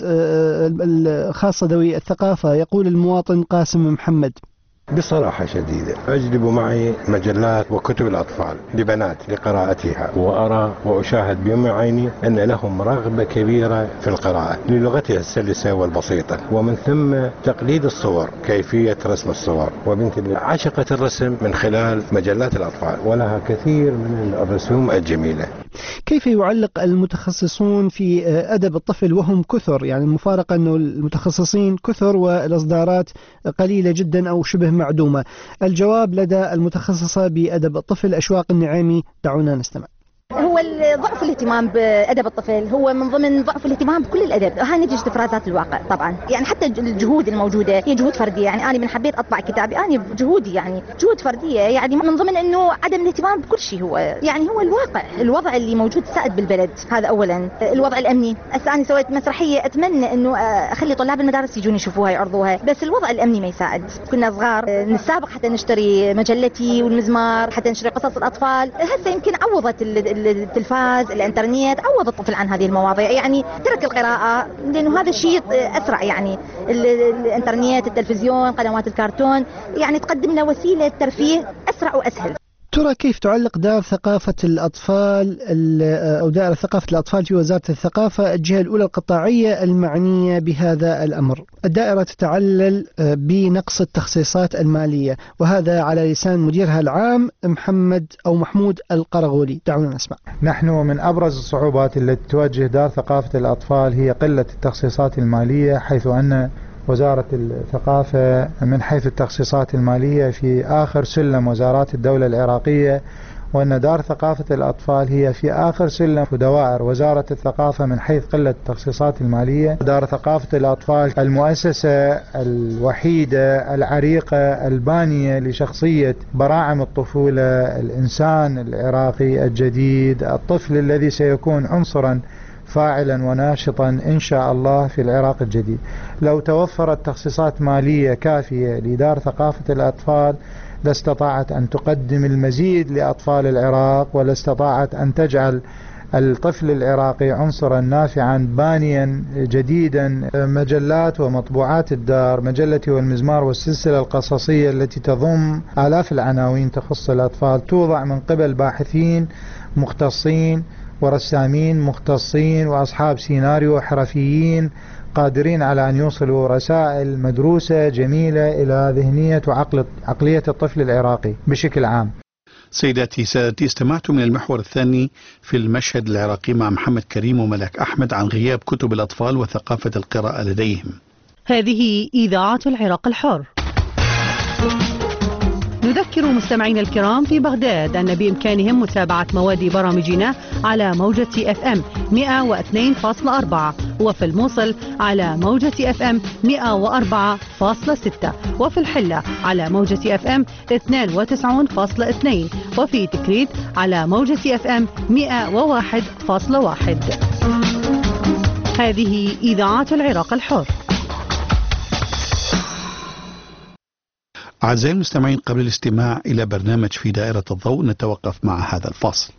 خاصة ذوي الثقافة. يقول المواطن قاسم محمد: بصراحة شديدة أجلب معي مجلات وكتب الأطفال لبنات لقراءتها، وأرى وأشاهد بيوم عيني أن لهم رغبة كبيرة في القراءة للغتها السلسة والبسيطة، ومن ثم تقليد الصور، كيفية رسم الصور. وبنتي عشقت الرسم من خلال مجلات الأطفال، ولها كثير من الرسوم الجميلة. كيف يعلق المتخصصون في أدب الطفل وهم كثر؟ يعني المفارقة أنه المتخصصين كثر والإصدارات قليلة جدا أو شبه معدومة. الجواب لدى المتخصصة بأدب الطفل أشواق النعيمي. دعونا نستمع. هو ضعف الاهتمام بأدب الطفل هو من ضمن ضعف الاهتمام بكل الأدب. هاي نتيجة إفرازات الواقع طبعا، يعني حتى الجهود الموجودة هي جهود فردية. يعني أنا من حبيت أطبع كتابي أنا بجهودي، يعني جهود فردية، يعني من ضمن إنه عدم الاهتمام بكل شيء. هو يعني هو الوضع اللي موجود سائد بالبلد. هذا أولا. الوضع الأمني، أنا سويت مسرحية أتمنى إنه أخلي طلاب المدارس يجون يشوفوها يعرضوها، بس الوضع الأمني ما يساعد. كنا صغار نسابق حتى نشتري مجلتي والمزمار، حتى نشتري قصص الأطفال. هسه يمكن عوضت التلفاز الانترنت، عوض الطفل عن هذه المواضيع، يعني ترك القراءة لأنه هذا الشيء أسرع. يعني الانترنت، التلفزيون، قنوات الكرتون، يعني تقدم له وسيلة ترفيه أسرع وأسهل. ترى كيف تعلق دار ثقافة الأطفال أو دائرة ثقافة الأطفال في وزارة الثقافة الجهة الأولى القطاعية المعنية بهذا الأمر؟ الدائرة تتعلل بنقص التخصيصات المالية، وهذا على لسان مديرها العام محمود القرغولي. دعونا نسمع. نحن من أبرز الصعوبات التي تواجه دار ثقافة الأطفال هي قلة التخصيصات المالية، حيث أن وزارة الثقافة من حيث التخصيصات المالية في آخر سلم وزارات الدولة العراقية، وأن دار ثقافة الأطفال هي في آخر سلم دوائر وزارة الثقافة من حيث قلة التخصيصات المالية. دار ثقافة الأطفال المؤسسة الوحيدة العريقة البانية لشخصية براعم الطفولة، الإنسان العراقي الجديد، الطفل الذي سيكون عنصرا فاعلا وناشطا إن شاء الله في العراق الجديد. لو توفرت تخصيصات مالية كافية لدار ثقافة الأطفال لاستطاعت أن تقدم المزيد لأطفال العراق، ولاستطاعت أن تجعل الطفل العراقي عنصرا نافعا بانيا جديدا. مجلات ومطبوعات الدار، مجلتي والمزمار والسلسلة القصصية التي تضم آلاف العناوين تخص الأطفال، توضع من قبل باحثين مختصين ورسامين مختصين وأصحاب سيناريو حرفيين قادرين على أن يوصلوا رسائل مدروسة جميلة إلى ذهنية وعقلية الطفل العراقي بشكل عام. سيداتي سادتي، استمعتم من المحور الثاني في المشهد العراقي مع محمد كريم وملك أحمد عن غياب كتب الأطفال وثقافة القراءة لديهم. هذه إذاعة العراق الحر. نذكر مستمعينا الكرام في بغداد أن بإمكانهم متابعة مواد برامجنا على موجة FM 102.4 وفي الموصل على موجة FM 104.6 وفي الحلة على موجة FM 92.2 وفي تكريت على موجة FM 101.1. هذه إذاعة العراق الحر. أعزائي المستمعين، قبل الاستماع إلى برنامج في دائرة الضوء نتوقف مع هذا الفاصل.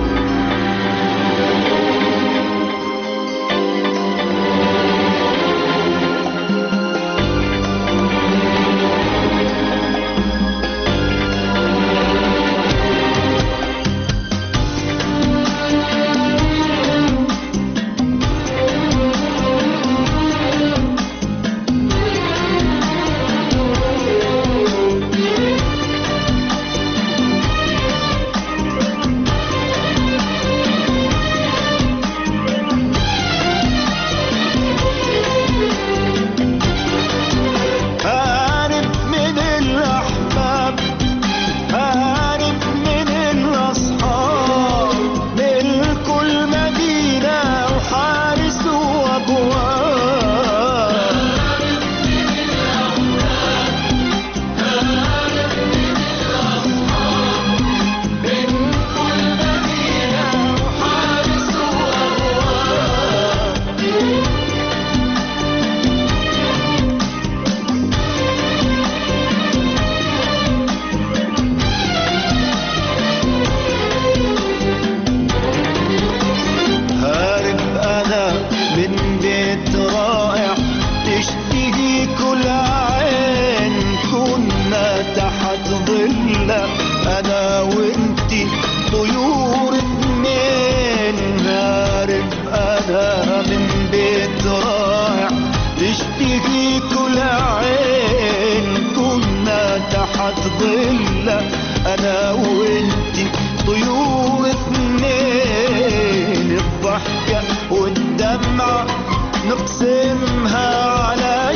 أنا وإنتي طيور اثنين، الضحكة والدمعة نقسمها على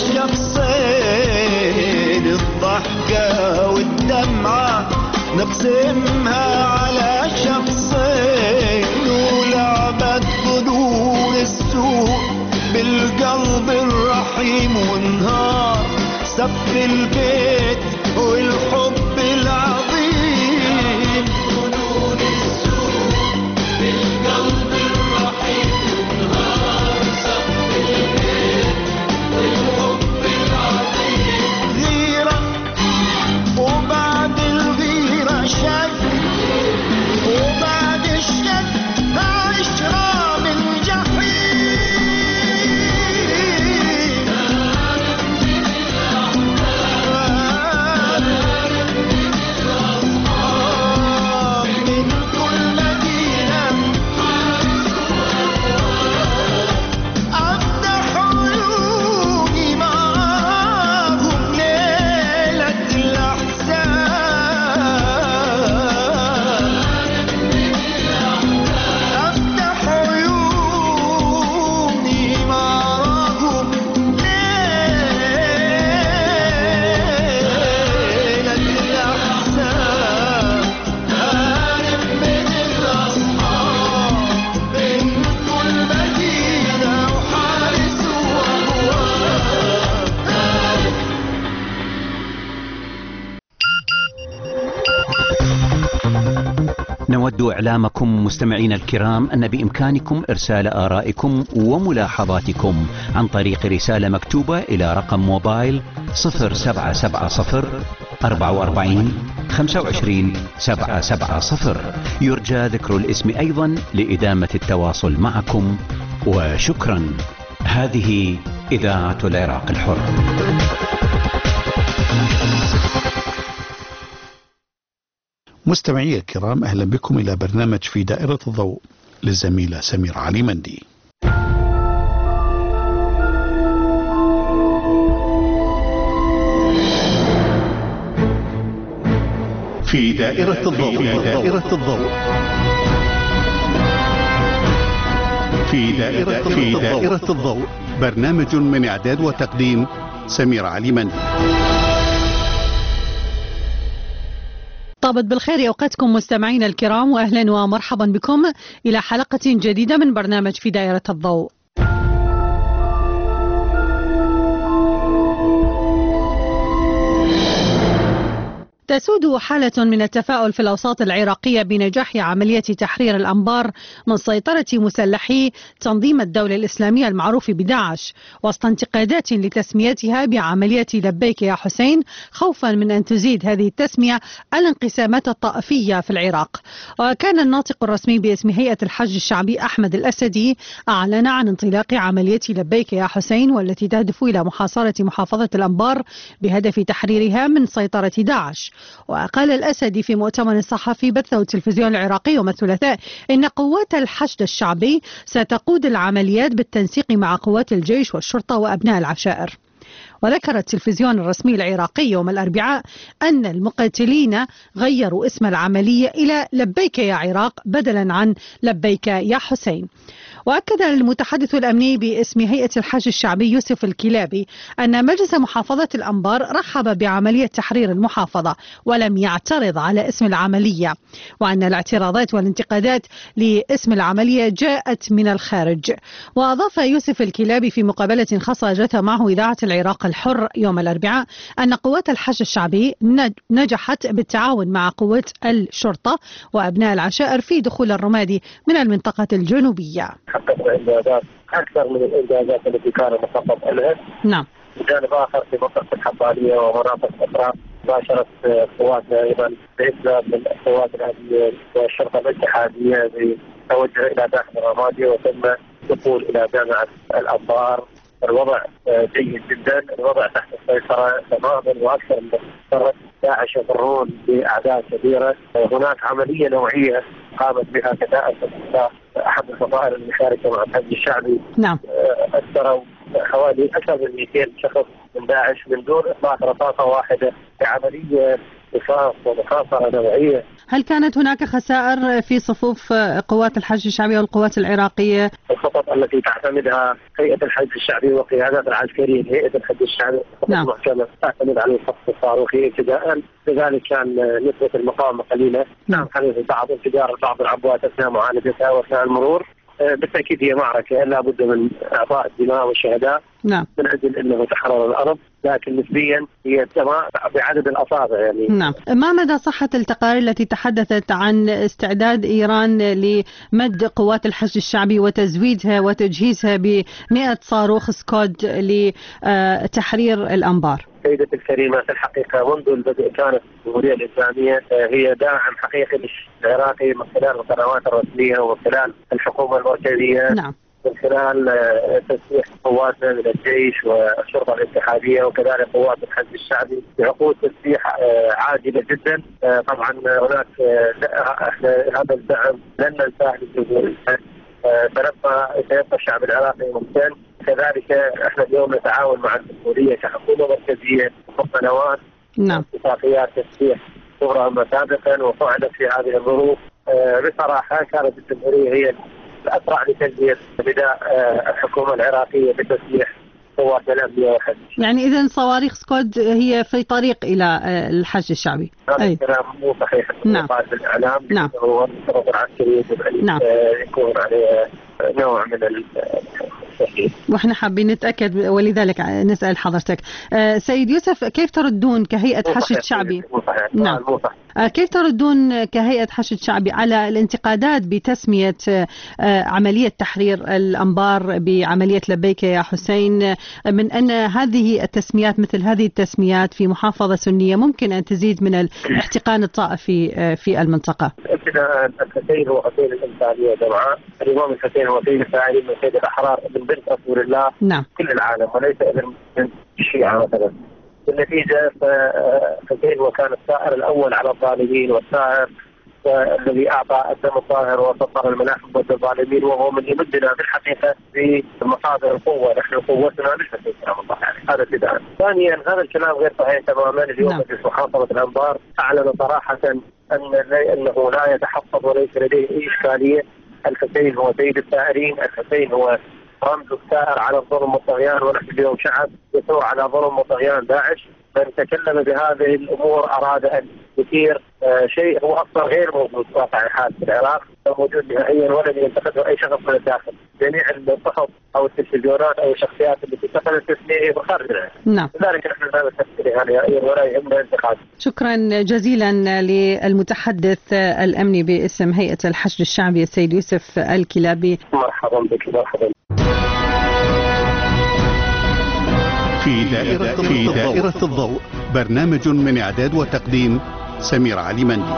شخصين، الضحكة والدمعة نقسمها على شخصين، ولعبة ظهور السوء بالقلب الرحيم، ونهار سقف البيت والحب العظيم، ظهور السوء بالقلب الرحيم، ونهار سقف البيت والحب العظيم، غيرة وبعد الغيرة شك، وبعد الشك عشرة من جحيم، نود إعلامكم مستمعين الكرام أن بإمكانكم إرسال آرائكم وملاحظاتكم عن طريق رسالة مكتوبة إلى رقم موبايل 0770 44 25 770. يرجى ذكر الاسم أيضا لإدامة التواصل معكم، وشكرا. هذه إذاعة العراق الحر. مستمعي الكرام، أهلا بكم إلى برنامج في دائرة الضوء للزميلة سمير علي مندي. في دائرة الضوء. في دائرة الضوء. في دائرة الضوء، برنامج من إعداد وتقديم سمير علي مندي. طابت بالخير أوقاتكم مستمعين الكرام، وأهلا ومرحبا بكم إلى حلقة جديدة من برنامج في دائرة الضوء. تسود حالة من التفاؤل في الأوساط العراقية بنجاح عملية تحرير الأنبار من سيطرة مسلحي تنظيم الدولة الإسلامية المعروف بداعش، وسط انتقادات لتسميتها بعملية لبيك يا حسين، خوفا من أن تزيد هذه التسمية الانقسامات الطائفية في العراق. وكان الناطق الرسمي باسم هيئة الحج الشعبي أحمد الأسدي أعلن عن انطلاق عملية لبيك يا حسين، والتي تهدف إلى محاصرة محافظة الأنبار بهدف تحريرها من سيطرة داعش. وقال الأسدي في مؤتمر صحفي بثه التلفزيون العراقي يوم الثلاثاء إن قوات الحشد الشعبي ستقود العمليات بالتنسيق مع قوات الجيش والشرطة وأبناء العشائر. وذكر التلفزيون الرسمي العراقي يوم الأربعاء أن المقاتلين غيروا اسم العملية إلى لبيك يا عراق بدلا عن لبيك يا حسين. وأكد المتحدث الأمني باسم هيئة الحج الشعبي يوسف الكلابي أن مجلس محافظة الأنبار رحب بعملية تحرير المحافظة ولم يعترض على اسم العملية، وأن الاعتراضات والانتقادات لاسم العملية جاءت من الخارج. وأضاف يوسف الكلابي في مقابلة خاصة أجرتها معه إذاعة العراق الحر يوم الأربعاء أن قوات الحج الشعبي نجحت بالتعاون مع قوات الشرطة وأبناء العشائر في دخول الرمادي من المنطقة الجنوبية. حققنا انجازات اكثر من الانجازات التي كان مخطط لها. نعم. بجانب اخر في منطقه الحبانيه ومناطق اخرى باشرت قواتنا ايضا باذن من القوات الامنيه والشرطه الاتحاديه بالتوجه الى داخل الرمادي وثم الدخول الى جامعه الانبار. الوضع جيد جدا، الوضع تحت السيطره تماما واكثر من السيطره. داعش يفرون باعداد كبيره. هناك عمليه نوعيه قامت بها كتائب احد الفصائل المشاركه مع الحج الشعبي. نعم. اثروا حوالي اكثر من 200 شخص من داعش من دون اطلاق رصاصه واحده بعمليه قصاص ومحاصره نوعيه. هل كانت هناك خسائر في صفوف قوات الحج الشعبي والقوات العراقيه؟ الخطط التي تعتمدها هيئه الحج الشعبي وقيادات العسكريه لهيئه الحج الشعبي نعم. محكمه تعتمد على الخط الصاروخي ابتداء، لذلك كان نسبه المقاومه قليله. نعم. حدث بعض انفجار بعض العبوات اثناء معالجتها واثناء المرور. بالتاكيد هي معركه لا بد من اعطاء الدماء والشهداء. نعم. من اجل انه تحرر الارض، لكن نسبيا هي بعدد الاصابع يعني. نعم. ما مدى صحة التقارير التي تحدثت عن استعداد إيران لمد قوات الحشد الشعبي وتزويدها وتجهيزها ب100 صاروخ سكود لتحرير الأنبار؟ سيدتي الكريمة، في الحقيقة منذ البدء كانت الجمهورية الإسلامية هي داعم حقيقي للعراقي من خلال القنوات الرسمية ومن خلال الحكومة المركزية. نعم. من خلال تسليح قواتنا من الجيش والشرطة الاتحادية وكذلك قوات الحج الشعبي بعقود تسليح عاجلة جدا. طبعا هناك هذا الدعم لن ننساه للجمهور. سيبقى الشعب العراقي ممتن. كذلك احنا اليوم نتعاون مع الجمهورية كحكومة مركزية وقنوات. نعم. اتفاقيات تسليح صغرى سابقا وفعلت في هذه الظروف. بصراحة كانت الجمهورية هي الأسرع لتلبية نداء الحكومة العراقية بتسليح قوات الأمنية والحج. يعني إذن صواريخ سكود هي في طريق إلى الحج الشعبي. هذا الكلام مو صحيح. نعم. بالإعلام. نعم. هو السلطة العسكرية يجب أن نعم. يكون عليه نوع من التحديد. وإحنا حابين نتأكد ولذلك نسأل حضرتك. سيد يوسف، كيف تردون كهيئة حشد شعبي؟ مو صحيح. نعم. مو صحيح. كيف تردون كهيئة حشد شعبي على الانتقادات بتسمية عملية تحرير الأنبار بعملية لبيك يا حسين، من أن هذه التسميات مثل هذه التسميات في محافظة سنية ممكن أن تزيد من الاحتقان الطائفي في المنطقة؟ الحسين هو حسين الإنسانية جماعة، الإمام الحسين هو سيد الفاعلين من سيد الأحرار ابن بنت رسول الله. نعم. كل العالم وليس ابن الشيعة مثلا. بالنتيجة فحسين هو كان الثائر الأول على الظالمين، والثائر الذي أعطى الدم الطاهر وسطر الملاحم ضد الظالمين، وهو من يمدنا في الحقيقة بمصادر القوة. نحن قوتنا بالحسين كلام الله عليه. هذا ابتداء. ثانيا هذا الكلام غير صحيح تماما. اليوم مجلس محافظة الأنبار أعلن صراحة أنه لا يتحفظ وليس لديه أي إشكالية. الحسين هو سيد الثائرين، الحسين هو رمز الثائر على الظلم والطغيان، ونحن اليوم شعب يثور على ظلم وطغيان داعش. من تكلم بهذه الأمور أراد أن يثير شيء هو أصلا غير موجود في واقع الحال في العراق، لا موجود نهائيا ولم ينتقده أي شخص من الداخل. جميع الصحف أو التلفزيونات أو الشخصيات التي تنتقد التسمية هي خارج العراق. نعم. لذلك نحن لا نستفسر نهائيا ولا يهمنا انتقاد. شكرا جزيلا للمتحدث الأمني باسم هيئة الحشد الشعبي السيد يوسف الكلابي. مرحبا بك. مرحبا. في دائرة الضوء، برنامج من إعداد وتقديم سمير علي مندي.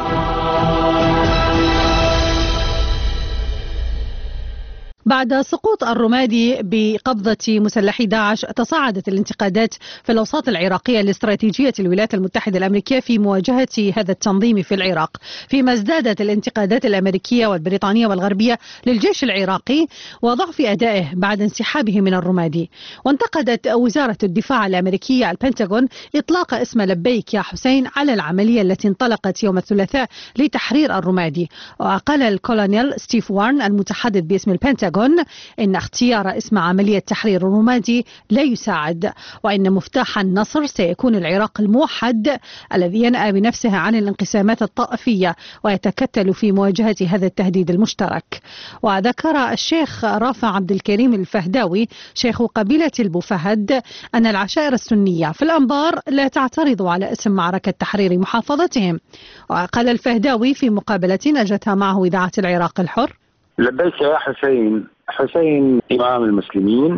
بعد سقوط الرمادي بقبضة مسلحي داعش، تصاعدت الانتقادات في الأوساط العراقية لاستراتيجية الولايات المتحدة الأمريكية في مواجهة هذا التنظيم في العراق، فيما ازدادت الانتقادات الأمريكية والبريطانية والغربية للجيش العراقي وضعف أدائه بعد انسحابه من الرمادي. وانتقدت وزارة الدفاع الأمريكية البنتاغون إطلاق اسم لبيك يا حسين على العملية التي انطلقت يوم الثلاثاء لتحرير الرمادي. وقال الكولونيل ستيف وارن المتحدث باسم البنتاغون إن اختيار اسم عملية تحرير الرمادي لا يساعد، وإن مفتاح النصر سيكون العراق الموحد الذي ينأى بنفسه عن الانقسامات الطائفية ويتكتل في مواجهة هذا التهديد المشترك. وذكر الشيخ رافع عبد الكريم الفهداوي شيخ قبيلة البوفهد أن العشائر السنية في الأنبار لا تعترض على اسم معركة تحرير محافظتهم. وقال الفهداوي في مقابلة أجتها معه إذاعة العراق الحر: لبيك يا حسين. حسين إمام المسلمين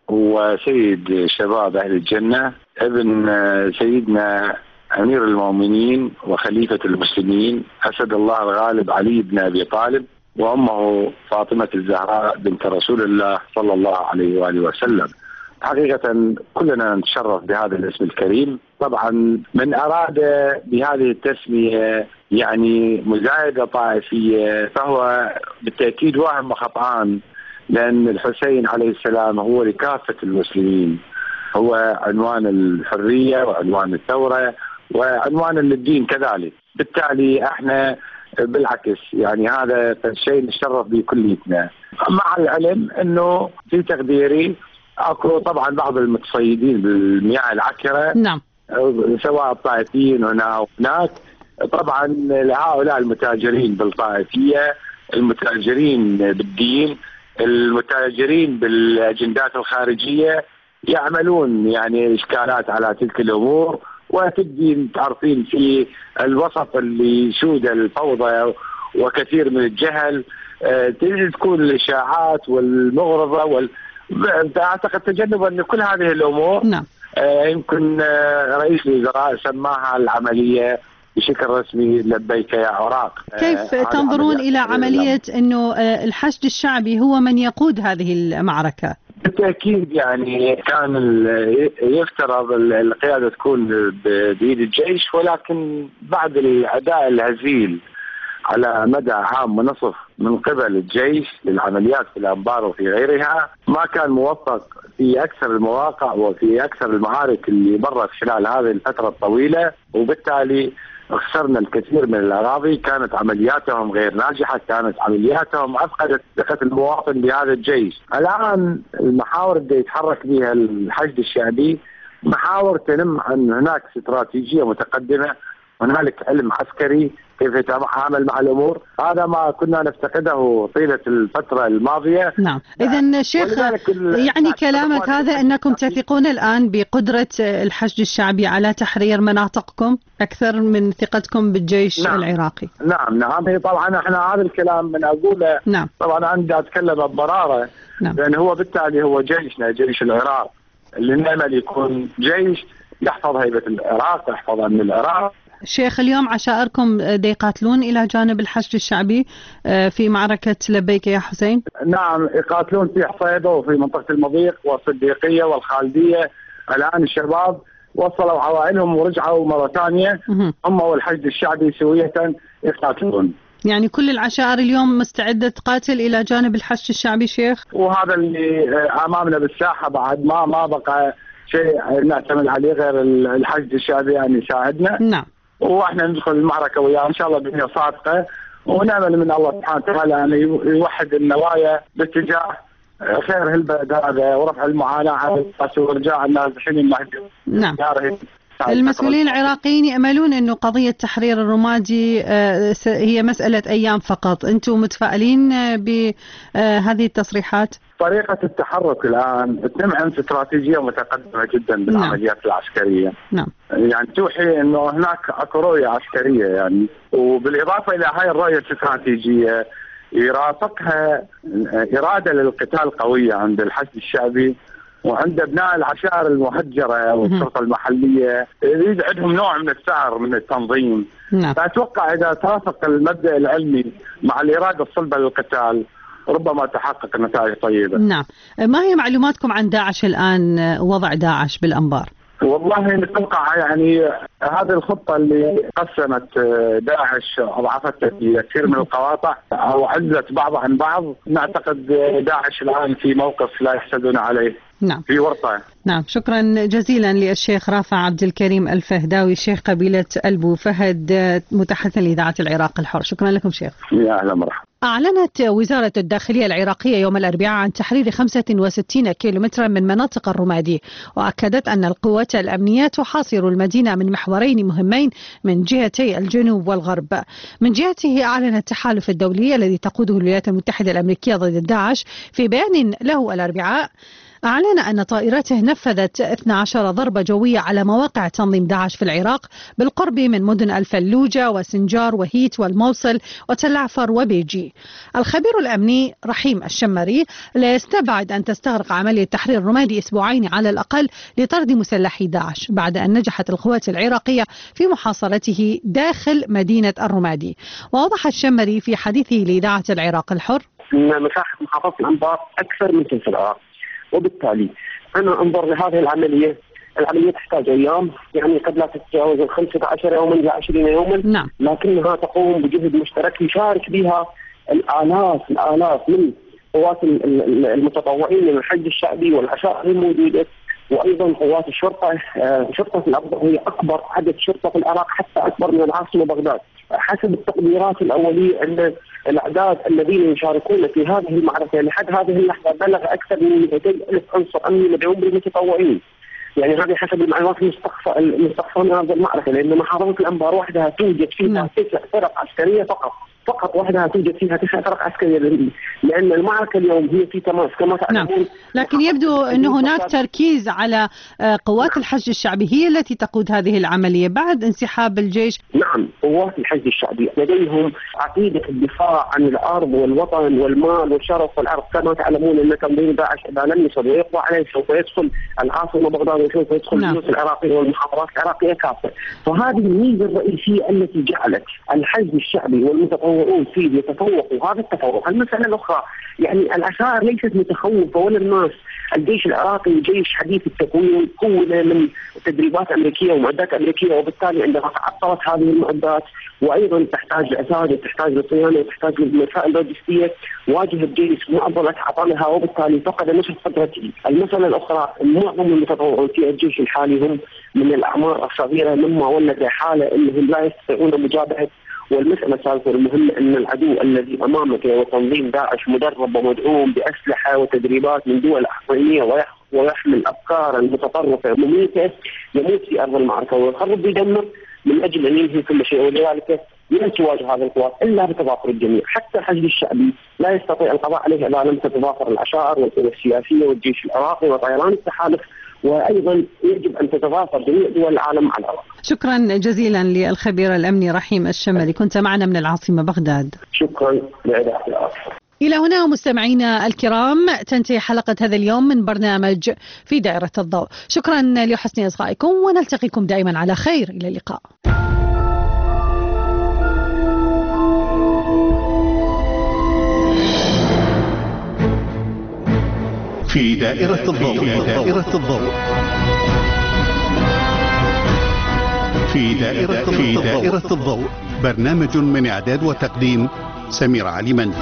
وسيد شباب أهل الجنة، ابن سيدنا أمير المؤمنين وخليفة المسلمين أسد الله الغالب علي بن أبي طالب، وأمه فاطمة الزهراء بنت رسول الله صلى الله عليه وآله وسلم. حقيقة كلنا نتشرف بهذا الاسم الكريم. طبعا من أراد بهذه التسمية يعني مزايدة طائفية فهو بالتأكيد واهم وخطأان، لأن الحسين عليه السلام هو لكافة المسلمين، هو عنوان الحرية وعنوان الثورة وعنوان للدين كذلك. بالتالي احنا بالعكس يعني هذا شيء نتشرف به كليتنا، مع العلم انه في تقديري اكو طبعا بعض المتصيدين بالمياه العكرة. نعم. سواء الطائفيين هنا او هناك. طبعا لهؤلاء المتاجرين بالطائفية، المتاجرين بالدين، المتاجرين بالاجندات الخارجية، يعملون يعني اشكالات على تلك الامور، وتبدي تعرفين في الوسط اللي يسود الفوضى وكثير من الجهل تكون الاشاعات والمغرضة اعتقد تجنبا ان كل هذه الامور. نعم. يمكن رئيس الوزراء سماها العملية بشكل رسمي لبيك يا عراق. كيف تنظرون إلى عملية أنه الحشد الشعبي هو من يقود هذه المعركة؟ بالتأكيد يعني كان يفترض القيادة تكون بيد الجيش، ولكن بعد الأداء الهزيل على مدى عام ونصف من قبل الجيش للعمليات في الأنبار وفي غيرها، ما كان موفق في أكثر المواقع وفي أكثر المعارك اللي مرت خلال هذه الفترة الطويلة، وبالتالي خسرنا الكثير من الأراضي. كانت عملياتهم غير ناجحة، كانت عملياتهم أفقدت ثقة المواطن بهذا الجيش. الآن المحاور اللي يتحرك بها الحشد الشعبي محاور تنم عن هناك استراتيجية متقدمة، هنالك علم عسكري كيف يتعامل مع الأمور. هذا ما كنا نفتقده طيلة الفترة الماضية. نعم. إذن شيخ يعني كلامك هذا أنكم تثقون الآن بقدرة الحشد الشعبي على تحرير مناطقكم أكثر من ثقتكم بالجيش العراقي. نعم. طبعا احنا هذا الكلام من أقوله. نعم. طبعا عندي أتكلم بمرارة. نعم. لأن هو بالتالي هو جيشنا، جيش العراق اللي نأمل يكون جيش يحفظ هيبة العراق، يحفظ أمن العراق. شيخ اليوم عشائركم يقاتلون إلى جانب الحشد الشعبي في معركة لبيك يا حسين؟ نعم، يقاتلون في حصيدة وفي منطقة المضيق والصديقية والخالدية. الآن الشباب وصلوا عوائلهم ورجعوا مرة ثانية، هم والحشد الشعبي سوية يقاتلون. يعني كل العشائر اليوم مستعدة تقاتل إلى جانب الحشد الشعبي شيخ؟ وهذا اللي أمامنا بالساحة، بعد ما بقى شيء نعتمد عليه غير الحشد الشعبي أن يساعدنا. نعم. واحنا ندخل المعركة وياه إن شاء الله بنية صادقة، ونأمل من الله سبحانه وتعالى أن يوحد النوايا باتجاه خير البلد هذا ورفع المعاناة عن الناس ورجاع الناس حين المهدي. نعم. المسؤولين العراقيين يأملون أنه قضية تحرير الرمادي هي مسألة أيام فقط. أنتم متفائلين بهذه التصريحات؟ طريقة التحرك الآن تنعم استراتيجية متقدمة جدا بالعمليات العسكرية. نعم. يعني توحي أنه هناك أكو رؤية عسكرية يعني، وبالإضافة إلى هاي الرؤية الاستراتيجية يرافقها إرادة للقتال قوية عند الحشد الشعبي وعند ابناء العشائر المهجرة والشرطة المحلية. يريد عندهم نوع من الثأر من التنظيم. نعم. فأتوقع إذا ترافق المبدأ العلمي مع الإرادة الصلبة للقتال ربما تحقق نتائج طيبة. نعم. ما هي معلوماتكم عن داعش الآن، وضع داعش بالأنبار؟ والله نتوقع يعني هذه الخطة اللي قسمت داعش أضعفتها في كثير من القواطع أو عزت بعضها عن بعض. نعتقد داعش الآن في موقف لا يحسدون عليه. نعم. في ورطة. نعم. شكرا جزيلا للشيخ رافع عبد الكريم الفهداوي شيخ قبيلة ألبو فهد متحدث لإذاعة العراق الحر. شكرا لكم شيخ. يا أهلا مرحبا. أعلنت وزارة الداخلية العراقية يوم الأربعاء عن تحرير 65 كيلومترا من مناطق الرمادي، وأكدت أن القوات الأمنية تحاصر المدينة من محورين مهمين من جهتي الجنوب والغرب. من جهته أعلن التحالف الدولي الذي تقوده الولايات المتحدة الأمريكية ضد داعش في بيان له الأربعاء أعلن أن طائراته نفذت 12 ضربة جوية على مواقع تنظيم داعش في العراق بالقرب من مدن الفلوجة وسنجار وهيت والموصل وتل عفر وبيجي. الخبير الأمني رحيم الشمري لا يستبعد أن تستغرق عملية تحرير الرمادي أسبوعين على الأقل لطرد مسلحي داعش بعد أن نجحت القوات العراقية في محاصرته داخل مدينة الرمادي. ووضح الشمري في حديثه لإذاعة العراق الحر أن مساحة محافظة الأنبار أكثر من ثلث العراق، وبالتالي أنا أنظر لهذه العملية تحتاج أيام، يعني قد لا تتجاوز 15 يوما إلى 20 يوما. نعم. لكنها تقوم بجهد مشترك يشارك بها الآلاف من قوات المتطوعين من الحشد الشعبي والعشائر الموجودة، وأيضا قوات الشرطة. شرطة الأنبار هي أكبر عدد شرطة في العراق، حتى أكبر من العاصمة بغداد. حسب التقديرات الأولية أن الأعداد الذين يشاركون في هذه المعركة لحد هذه اللحظة بلغ أكثر من 200,000 عنصر أمني مدعوم بالمتطوعين. يعني هذه حسب المعلومات المستقصى من هذه المعركة، لأن محافظة الأنبار وحدها توجد فيها 9 فرق عسكرية فقط وحدها توجد فيها 9 فرق عسكرية، لأن المعركة اليوم هي في تماس كما تعلمون. نعم. لكن يبدو أن هناك تركيز على قوات الحشد الشعبي هي التي تقود هذه العملية بعد انسحاب الجيش. نعم، قوات الحشد الشعبي لديهم عقيدة الدفاع عن الأرض والوطن والمال والشرف والعرض. كما تعلمون أن تنظيم داعش إذا لم يصل ويقضى عليه سوف يدخل العاصمة بغداد وسوف يدخل الجيوش العراقية والمحافظات العراقية كافة. فهذه الميزة الرئيسية التي جعلت الحشد الشعبي والمتطوعون فيه يتفوقوا هذا التفوق. المسألة الأخرى يعني العشائر ليست متخوفة ولا الناس. الجيش العراقي جيش حديث التكوين، كون من تدريبات أمريكية ومعدات أمريكية، وبالتالي عندما تعطلت هذه المعدات وأيضا تحتاج لأساس وتحتاج لصيانة وتحتاج لمسائل لوجستية، واجه الجيش معضلة عطلها وبالتالي فقد نصف قدرته. المسألة الأخرى معظم المتطوعون في الجيش الحالي هم من الأعمار الصغيرة، مما ولد حالة أنهم لا يستطيعون مجابهة. والمسألة الثالثة المهمة أن العدو الذي أمامك وتنظيم داعش مدرب ومدعوم بأسلحة وتدريبات من دول إقليمية ويحمل أفكار المتطرفة مميتة، يموت في أرض المعركة ويخرب ويدمر. من اجل ان ينهي كل شيء، ولذلك لن تواجه هذه القوات الا بتضافر الجميع، حتى الحشد الشعبي لا يستطيع القضاء عليه اذا لم تتضافر العشائر والقوى السياسيه والجيش العراقي وطيران التحالف، وايضا يجب ان تتضافر جميع دول العالم مع العراق. شكرا جزيلا للخبير الامني رحيم الشملي، كنت معنا من العاصمه بغداد. شكرا لإذاعة العراق. إلى هنا مستمعينا الكرام تنتهي حلقة هذا اليوم من برنامج في دائرة الضوء. شكرا لحسن إصغائكم ونلتقيكم دائما على خير. إلى اللقاء. في دائرة الضوء. في دائرة الضوء. في دائرة الضوء، برنامج من إعداد وتقديم سمير علي.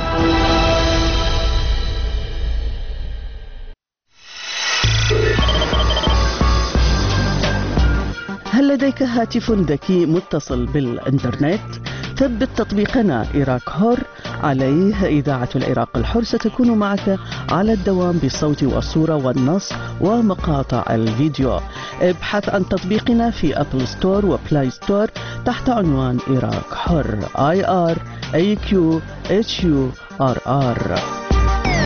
هل لديك هاتف ذكي متصل بالإنترنت؟ ثبت تطبيقنا إيراك حر، عليه إذاعة العراق الحر ستكون معك على الدوام بالصوت والصورة والنص ومقاطع الفيديو. ابحث عن تطبيقنا في أبل ستور وبلاي ستور تحت عنوان إيراك حر IRAQHURR.